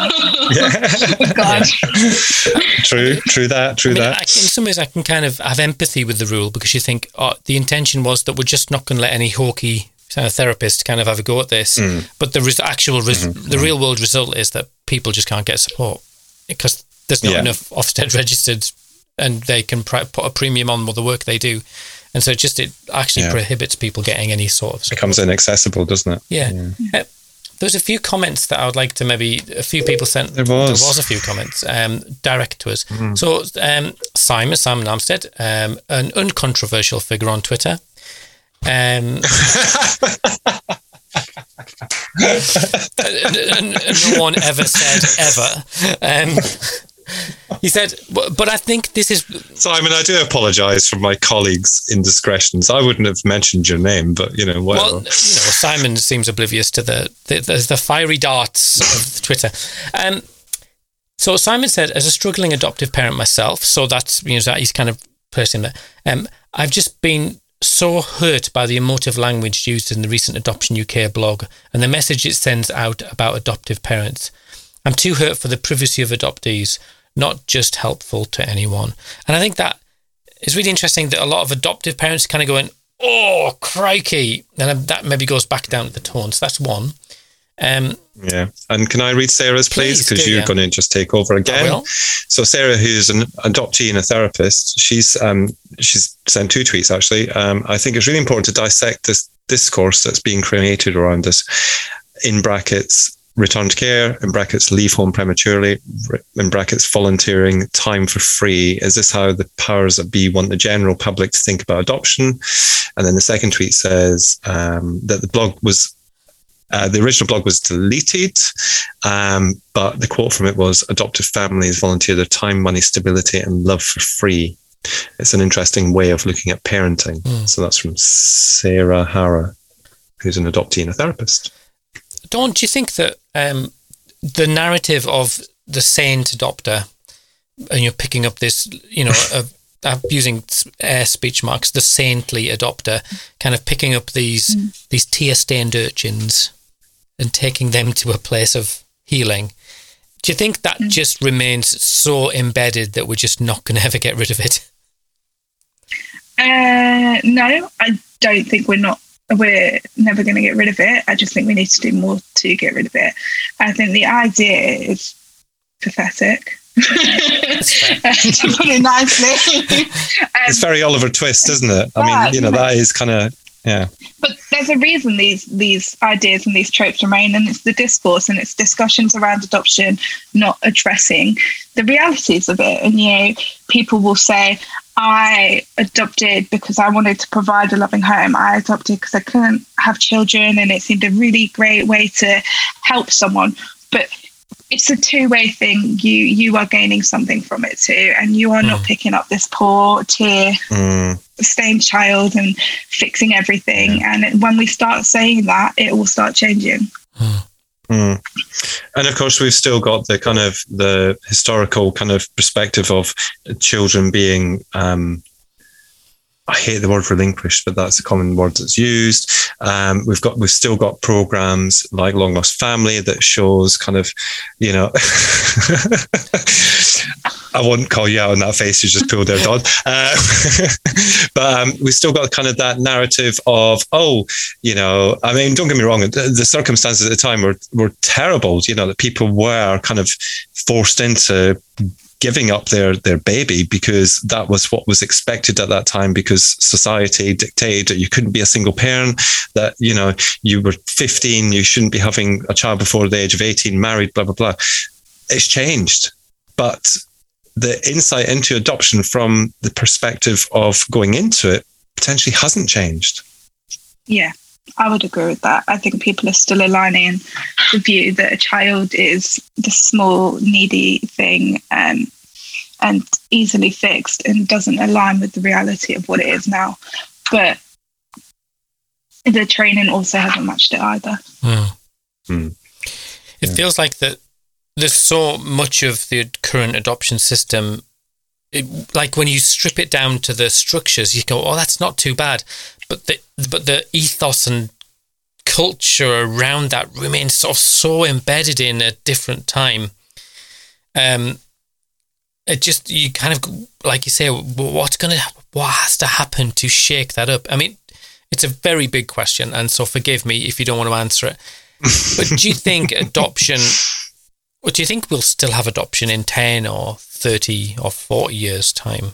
God. True that. In some ways, I can kind of have empathy with the rule, because you think the intention was that we're just not going to let any hawky therapist kind of have a go at this, but the real world result is that people just can't get support because there's not enough Ofsted registered, and they can put a premium on the work they do, and so it actually prohibits people getting any sort of support. Becomes inaccessible, doesn't it? There's a few comments that I would like to a few people sent. There was a few comments direct to us. So Simon Armstead, an uncontroversial figure on Twitter. No one ever said ever. He said, but I think this is... Simon, I do apologise for my colleagues' indiscretions. I wouldn't have mentioned your name, but, whatever. Well, Simon seems oblivious to the fiery darts of Twitter. So Simon said, as a struggling adoptive parent myself, so that's, he's kind of person there, I've just been so hurt by the emotive language used in the recent Adoption UK blog and the message it sends out about adoptive parents. I'm too hurt for the privacy of adoptees, not just helpful to anyone. And I think that is really interesting, that a lot of adoptive parents kind of going, oh, crikey. And that maybe goes back down to the tone. So that's one. Yeah. And can I read Sarah's, please? Because you're going to just take over again. So Sarah, who's an adoptee and a therapist, she's sent 2 tweets, actually. I think it's really important to dissect this discourse that's being created around this, in brackets, return to care, in brackets, leave home prematurely, in brackets, volunteering, time for free. Is this how the powers that be want the general public to think about adoption? And then the second tweet says that the blog was, the original blog was deleted, but the quote from it was, adoptive families volunteer their time, money, stability, and love for free. It's an interesting way of looking at parenting. So that's from Sarah Hara, who's an adoptee and a therapist. Don't you think that the narrative of the saint adopter, and you're picking up this, I'm using speech marks, the saintly adopter, kind of picking up these tear-stained urchins and taking them to a place of healing. Do you think that just remains so embedded that we're just not going to ever get rid of it? No, I don't think we're never going to get rid of it. I just think we need to do more to get rid of it. I think the idea is pathetic. To put it nicely. It's very Oliver Twist, isn't it? I mean, that is kind of, yeah. But there's a reason these ideas and these tropes remain, and it's the discourse and it's discussions around adoption not addressing the realities of it. And, people will say, I adopted because I wanted to provide a loving home. I adopted because I couldn't have children and it seemed a really great way to help someone. But it's a two-way thing. You are gaining something from it too, and you are not picking up this poor tear-stained child and fixing everything. And when we start saying that, it will start changing. And of course, we've still got the kind of the historical kind of perspective of children being, I hate the word relinquished, but that's a common word that's used. We've still got programs like Long Lost Family that shows kind of, I won't call you out on that face you just pulled there, Don. But we still got kind of that narrative of, I mean, don't get me wrong, the circumstances at the time were terrible, that people were kind of forced into giving up their baby because that was what was expected at that time, because society dictated that you couldn't be a single parent, that, you were 15, you shouldn't be having a child before the age of 18, married, blah, blah, blah. It's changed. But the insight into adoption from the perspective of going into it potentially hasn't changed. Yeah, I would agree with that. I think people are still aligning the view that a child is the small, needy thing and easily fixed, and doesn't align with the reality of what it is now. But the training also hasn't matched it either. It feels like that there's so much of the current adoption system, like when you strip it down to the structures, you go, oh, that's not too bad. But the ethos and culture around that remains sort of so embedded in a different time. It just, you kind of, like you say, what has to happen to shake that up? I mean, it's a very big question, and so forgive me if you don't want to answer it. But do you think do you think we'll still have adoption in 10 or 30 or 40 years' time?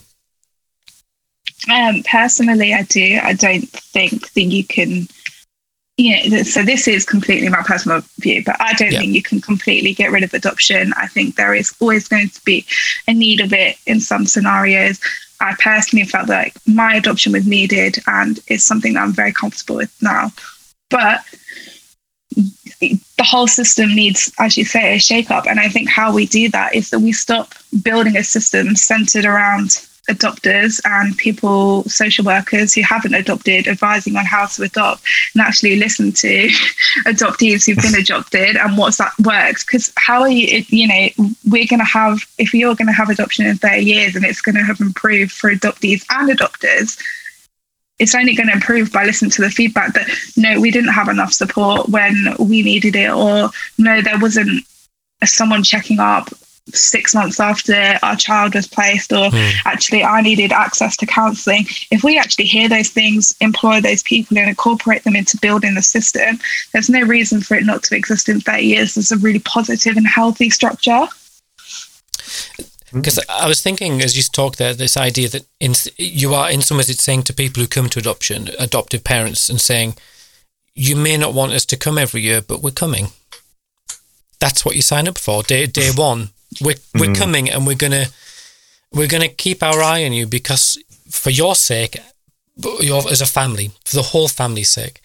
Personally, I do. I don't think that you can, so this is completely my personal view, but I don't think you can completely get rid of adoption. I think there is always going to be a need of it in some scenarios. I personally felt like my adoption was needed, and it's something that I'm very comfortable with now. But the whole system needs, as you say, a shake-up. And I think how we do that is that we stop building a system centered around adopters and people, social workers who haven't adopted, advising on how to adopt, and actually listen to adoptees who've been adopted and what's that works. Because how are you, we're going to have, if you're going to have adoption in 30 years and it's going to have improved for adoptees and adopters, it's only going to improve by listening to the feedback that, no, we didn't have enough support when we needed it, or no, there wasn't someone checking up 6 months after our child was placed, or actually I needed access to counselling. If we actually hear those things, employ those people and incorporate them into building the system, there's no reason for it not to exist in 30 years. It's a really positive and healthy structure. Because I was thinking, as you talk there, this idea that you are in some ways it's saying to people who come to adoption, adoptive parents, and saying, you may not want us to come every year, but we're coming. That's what you sign up for. Day one, we're coming, and we're gonna keep our eye on you, because for your sake, as a family, for the whole family's sake.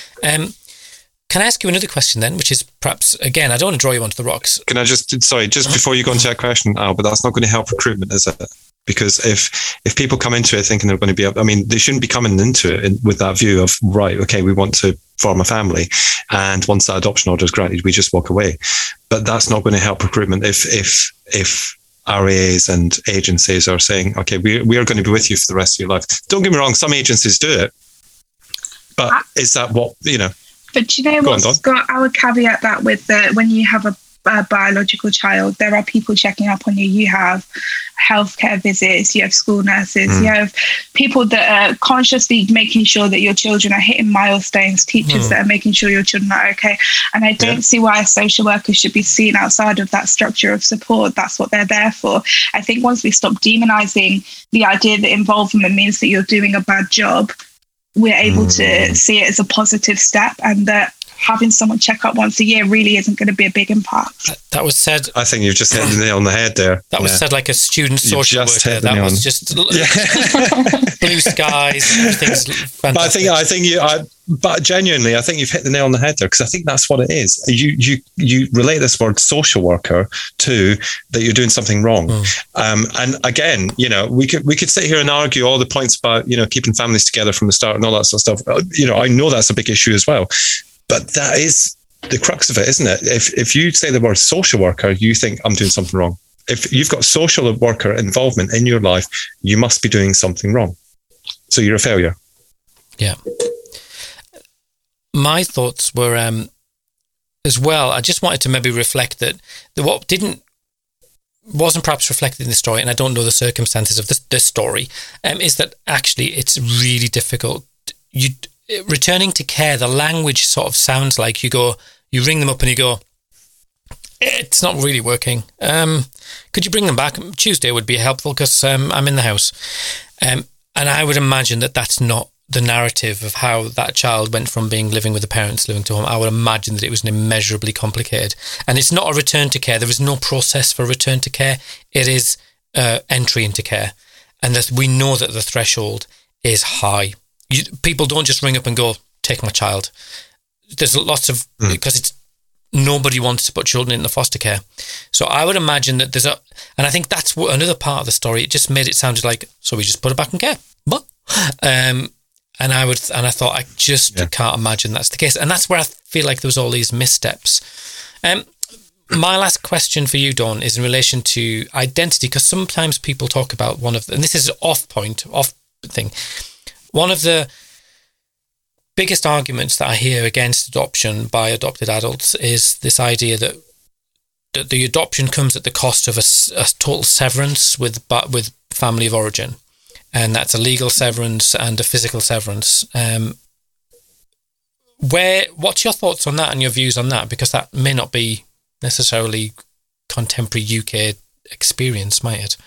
Can I ask you another question then, which is perhaps, again, I don't want to draw you onto the rocks. Can I just before you go into that question, Al, but that's not going to help recruitment, is it? Because if people come into it thinking they're going to be, I mean, they shouldn't be coming into it with that view of, right, okay, we want to form a family, and once that adoption order is granted, we just walk away. But that's not going to help recruitment if RAs and agencies are saying, okay, we are going to be with you for the rest of your life. Don't get me wrong, some agencies do it, but is that what, you know? But you know what, Scott, I would caveat that with when you have a biological child, there are people checking up on you. You have healthcare visits, you have school nurses, you have people that are consciously making sure that your children are hitting milestones, teachers that are making sure your children are okay. And I don't see why a social worker should be seen outside of that structure of support. That's what they're there for. I think once we stop demonizing the idea that involvement means that you're doing a bad job, we're able to see it as a positive step, and that having someone check up once a year really isn't going to be a big impact. That was said. I think you've just hit the nail on the head there. That was said like a student social worker. That was just blue skies. Everything's fantastic. But genuinely, I think you've hit the nail on the head there, because I think that's what it is. You relate this word social worker to that you're doing something wrong. And again, you know, we could sit here and argue all the points about, you know, keeping families together from the start and all that sort of stuff. You know, I know that's a big issue as well. But that is the crux of it, isn't it? If you say the word social worker, you think I'm doing something wrong. If you've got social worker involvement in your life, you must be doing something wrong. So you're a failure. Yeah. My thoughts were, as well, I just wanted to maybe reflect that what wasn't perhaps reflected in the story, and I don't know the circumstances of this story, is that actually it's really difficult. Returning to care, the language sort of sounds like you ring them up and you go, it's not really working. Could you bring them back? Tuesday would be helpful because I'm in the house. And I would imagine that that's not the narrative of how that child went from living with the parents, living to home. I would imagine that it was immeasurably complicated. And it's not a return to care. There is no process for return to care. It is entry into care. And that we know that the threshold is high. People don't just ring up and go, take my child. There's lots of, because nobody wants to put children into foster care. So I would imagine that and I think that's another part of the story. It just made it sound like, so we just put it back in care. But, and I thought, I just can't imagine that's the case. And that's where I feel like there was all these missteps. My last question for you, Dawn, is in relation to identity, because sometimes people talk about and this is an off thing. One of the biggest arguments that I hear against adoption by adopted adults is this idea that the adoption comes at the cost of a total severance with family of origin, and that's a legal severance and a physical severance. What's your thoughts on that and your views on that? Because that may not be necessarily contemporary UK experience, might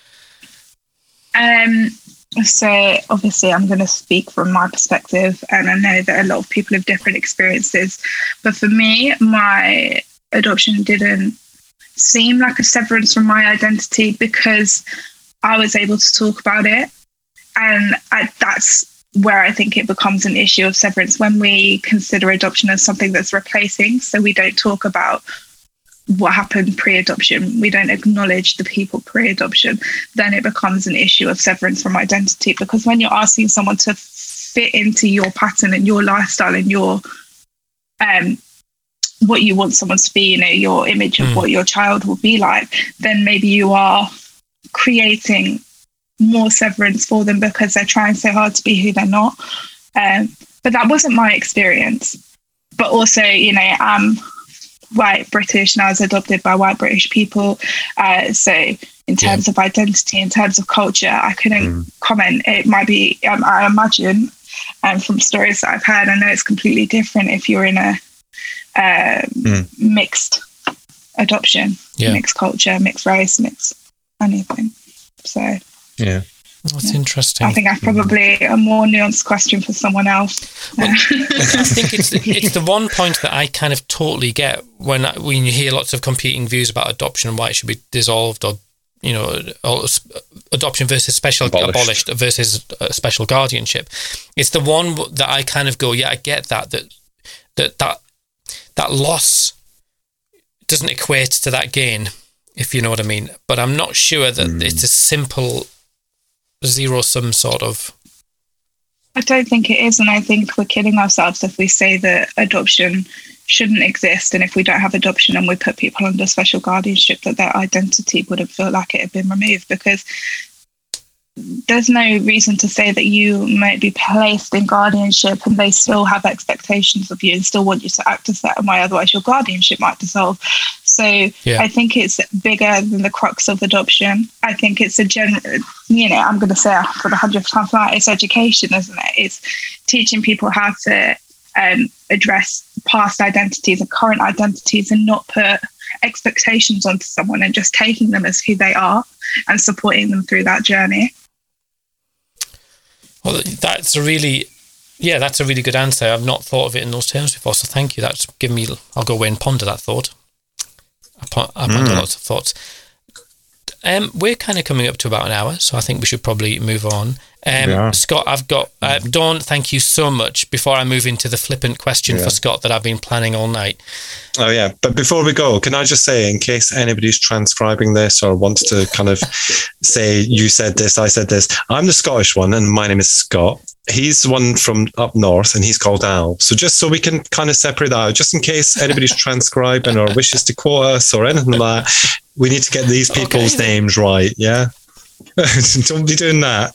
it? So obviously I'm going to speak from my perspective, and I know that a lot of people have different experiences, but for me, my adoption didn't seem like a severance from my identity because I was able to talk about it. And that's where I think it becomes an issue of severance, when we consider adoption as something that's replacing. So we don't talk about what happened pre-adoption, we don't acknowledge the people pre-adoption, then it becomes an issue of severance from identity. Because when you're asking someone to fit into your pattern and your lifestyle and your what you want someone to be, you know, your image of what your child will be like, then maybe you are creating more severance for them because they're trying so hard to be who they're not. But that wasn't my experience. But also, you know, white British and I was adopted by white British people. So in terms of identity, in terms of culture, I couldn't comment. It might be, I imagine, from stories that I've heard, I know it's completely different if you're in a mixed adoption, mixed culture, mixed race, mixed anything. So yeah. That's interesting. I think that's probably a more nuanced question for someone else. Well, I think it's the one point that I kind of totally get when you hear lots of competing views about adoption and why it should be dissolved, or or adoption versus abolished versus special guardianship. It's the one that I kind of go, yeah, I get that loss doesn't equate to that gain, if you know what I mean. But I'm not sure that it's a simple zero-sum sort of. I don't think it is, and I think we're kidding ourselves if we say that adoption shouldn't exist, and if we don't have adoption and we put people under special guardianship, that their identity wouldn't feel like it had been removed, because there's no reason to say that you might be placed in guardianship and they still have expectations of you and still want you to act a certain way, otherwise your guardianship might dissolve. So I think it's bigger than the crux of adoption. I think it's a general, I'm going to say for the 100th time tonight, it's education, isn't it? It's teaching people how to address past identities and current identities and not put expectations onto someone, and just taking them as who they are and supporting them through that journey. Well, that's a really good answer. I've not thought of it in those terms before, so thank you. That's given me, I'll go away and ponder that thought. I ponder lots of thoughts. We're kind of coming up to about an hour, so I think we should probably move on. Scott, I've got Dawn, thank you so much. Before I move into the flippant question for Scott that I've been planning all night. Oh yeah, but before we go, can I just say, in case anybody's transcribing this or wants to kind of say, you said this, I said this, I'm the Scottish one and my name is Scott. He's the one from up north and he's called Al. So just so we can kind of separate that out, just in case anybody's transcribing or wishes to quote us or anything like that, we need to get these people's names right, yeah? Don't be doing that.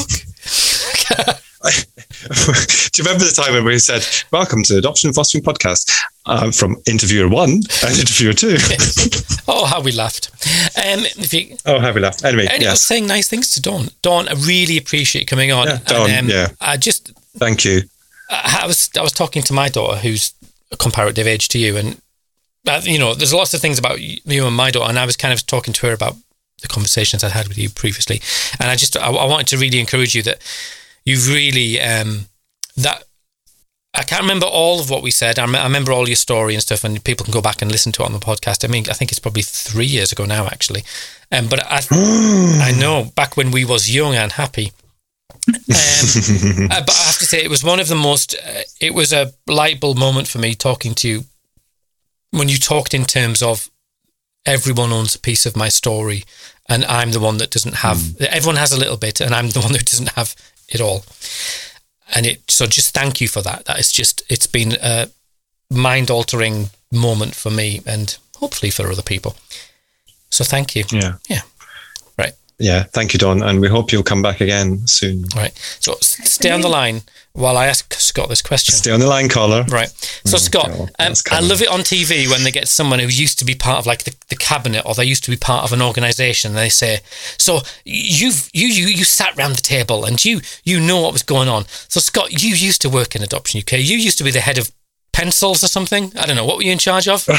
Do you remember the time when we said, welcome to the Adoption and Fostering Podcast, from interviewer 1 and interviewer 2? Oh, how we laughed. How we laughed. Anyway, I was saying nice things to Dawn. Dawn, I really appreciate you coming on. Yeah, Dawn, thank you. I was talking to my daughter, who's a comparative age to you, and there's lots of things about you and my daughter, and I was kind of talking to her about the conversations I'd had with you previously, and I wanted to really encourage you that you've really that I can't remember all of what we said. I remember all your story and stuff, and people can go back and listen to it on the podcast. I mean, I think it's probably 3 years ago now, actually. But I know back when we was young and happy. But I have to say, it was one of the most. It was a light bulb moment for me talking to you when you talked in terms of everyone owns a piece of my story, and I'm the one that doesn't have. Everyone has a little bit, and I'm the one that doesn't have it all. And so just thank you for that. It's been a mind-altering moment for me and hopefully for other people. So thank you. Yeah. Right. Yeah. Thank you, Dawn. And we hope you'll come back again soon. Right. So stay on the line while I ask Scott this question. Stay on the line, caller. Right. So Scott, I love it on TV when they get someone who used to be part of like the cabinet, or they used to be part of an organisation, and they say, so you sat round the table and you know what was going on. So Scott, you used to work in Adoption UK. You used to be the head of pencils or something. I don't know. What were you in charge of?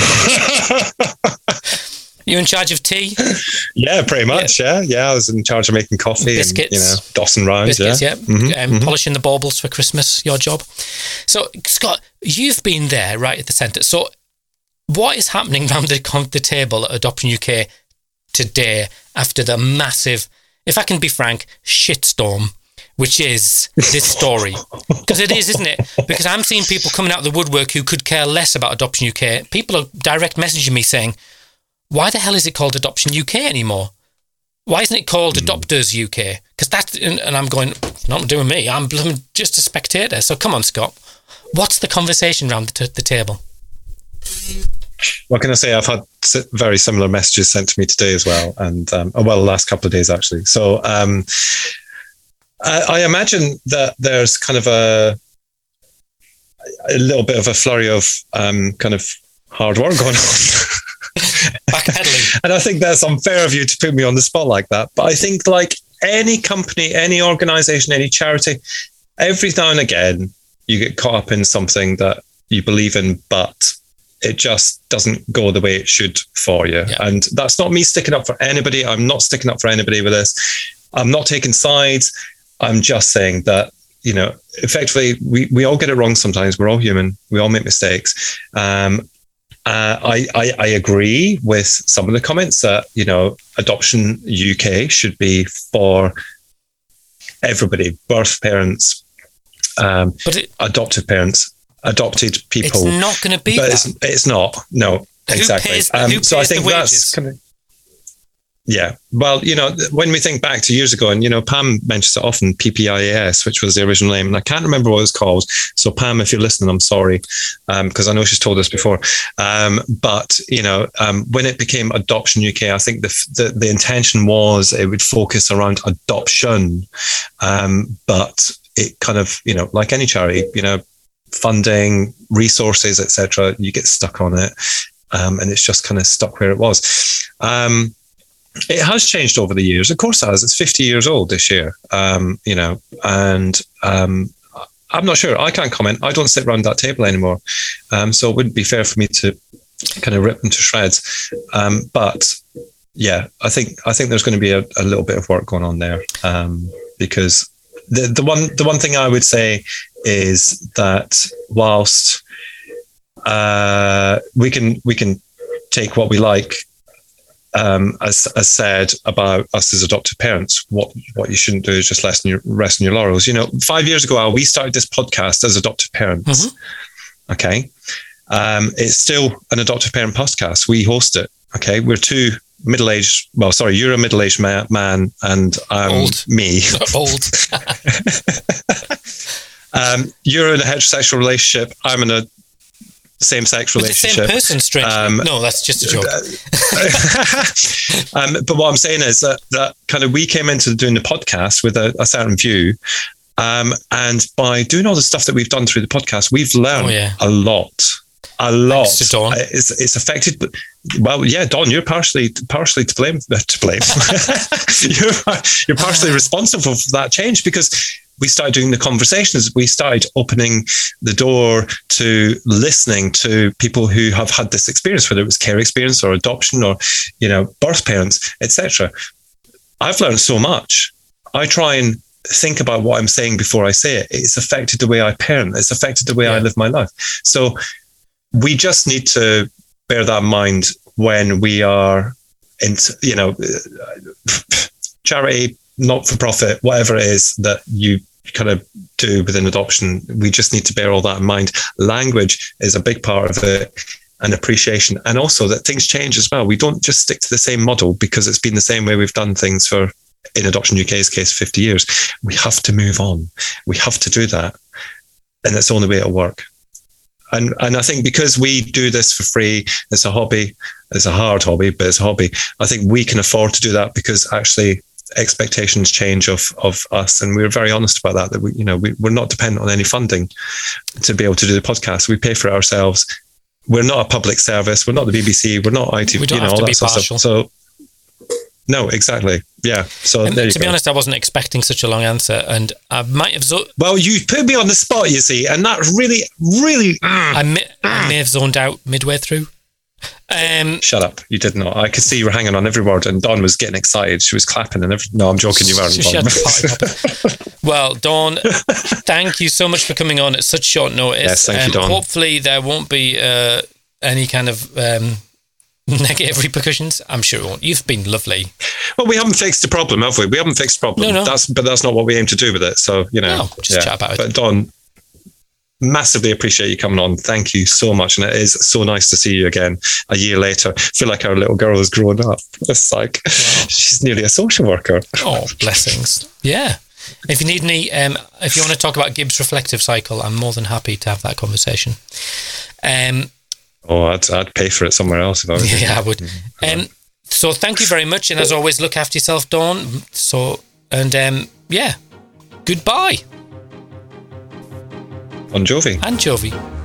You in charge of tea? Yeah, pretty much. Yeah. I was in charge of making coffee, biscuits, and dossing round. Biscuits, polishing the baubles for Christmas. Your job. So Scott, you've been there right at the centre. So what is happening around the table at Adoption UK today after the massive, if I can be frank, shitstorm, which is this story? Because it is, isn't it? Because I'm seeing people coming out of the woodwork who could care less about Adoption UK. People are direct messaging me saying, why the hell is it called Adoption UK anymore? Why isn't it called Adopters UK? Because that's, and I'm going, not doing me, I'm just a spectator. So come on, Scott. What's the conversation around the table? What can I say? I've had very similar messages sent to me today as well. And, the last couple of days actually. So I imagine that there's kind of a little bit of a flurry of kind of hard work going on. Backpedaling. And I think that's unfair of you to put me on the spot like that. But I think like any company, any organization, any charity, every now and again, you get caught up in something that you believe in, but it just doesn't go the way it should for you. Yeah. And that's not me sticking up for anybody. I'm not sticking up for anybody with this. I'm not taking sides. I'm just saying that, you know, effectively, we all get it wrong sometimes. We're all human. We all make mistakes. I agree with some of the comments that, you know, Adoption UK should be for everybody, birth parents, adoptive parents, adopted people. It's not going to be but that. It's not. No, exactly. Who pays so I think the that's kind of, yeah. Well, you know, when we think back to years ago, and, you know, Pam mentions it often, PPIAS, which was the original name, and I can't remember what it was called. So Pam, if you're listening, I'm sorry, because I know she's told us before. But, you know, when it became Adoption UK, I think the intention was it would focus around adoption. But it kind of, you know, like any charity, you know, funding, resources, etc., you get stuck on it. And it's just kind of stuck where it was. It has changed over the years. Of course it has. It's 50 years old this year, you know, and I'm not sure. I can't comment. I don't sit around that table anymore. So it wouldn't be fair for me to kind of rip them to shreds. But yeah, I think there's going to be a little bit of work going on there, because the one thing I would say is that whilst we can take what we like, as said about us as adoptive parents, what you shouldn't do is just rest on your laurels. You know, 5 years ago, we started this podcast as adoptive parents. Mm-hmm. Okay. It's still an adoptive parent podcast. We host it. Okay. We're two middle-aged, well, sorry, you're a middle-aged man and I'm old. Me. Old. You're in a heterosexual relationship. I'm in a same-sex relationship. The same person, strangely. No, that's just a joke. But what I'm saying is that kind of we came into doing the podcast with a certain view. And by doing all the stuff that we've done through the podcast, we've learned a lot. Thanks to Dawn. It's affected. Well, yeah, Dawn, you're partially to blame. You're partially responsible for that change, because we started doing the conversations. We started opening the door to listening to people who have had this experience, whether it was care experience or adoption or, you know, birth parents, etc. I've learned so much. I try and think about what I'm saying before I say it. It's affected the way I parent. It's affected the way I live my life. So we just need to bear that in mind when we are in, you know, charity, not-for-profit, whatever it is that you kind of do within adoption. We just need to bear all that in mind. Language is a big part of it, and appreciation, and also that things change as well. We don't just stick to the same model because it's been the same way we've done things for, in Adoption UK's case, 50 years. We have to move on. We have to do that. And that's the only way it'll work. And I think because we do this for free, it's a hobby. It's a hard hobby, but it's a hobby. I think we can afford to do that because actually expectations change of us, and we're very honest about that we're not dependent on any funding to be able to do the podcast. We pay for it ourselves. We're not a public service. We're not the BBC. We're not ITV. We don't have all to that be sort of partial. stuff. So no, exactly. Yeah. So there you go. To be honest, I wasn't expecting such a long answer, and I might have. Well, you put me on the spot, you see, and that really. I may have zoned out midway through. Shut up! You did not. I could see you were hanging on every word, and Dawn was getting excited. She was clapping and everything. No, I'm joking. You weren't. Well, Dawn, thank you so much for coming on at such short notice. Yes, thank you, Dawn. Hopefully, there won't be any kind of negative repercussions. I'm sure it won't. You've been lovely. Well, we haven't fixed the problem, have we? We haven't fixed the problem. No. But that's not what we aim to do with it. So, you know. No, just chat about it. But Dawn, massively appreciate you coming on. Thank you so much. And it is so nice to see you again a year later. I feel like our little girl has grown up. It's like, she's nearly a social worker. Oh, blessings. Yeah. If you need any, if you want to talk about Gibbs reflective cycle, I'm more than happy to have that conversation. I'd pay for it somewhere else if I was. Yeah, I would. So thank you very much, and as always, look after yourself, Dawn. Goodbye. Bon Jovi. Anchovy.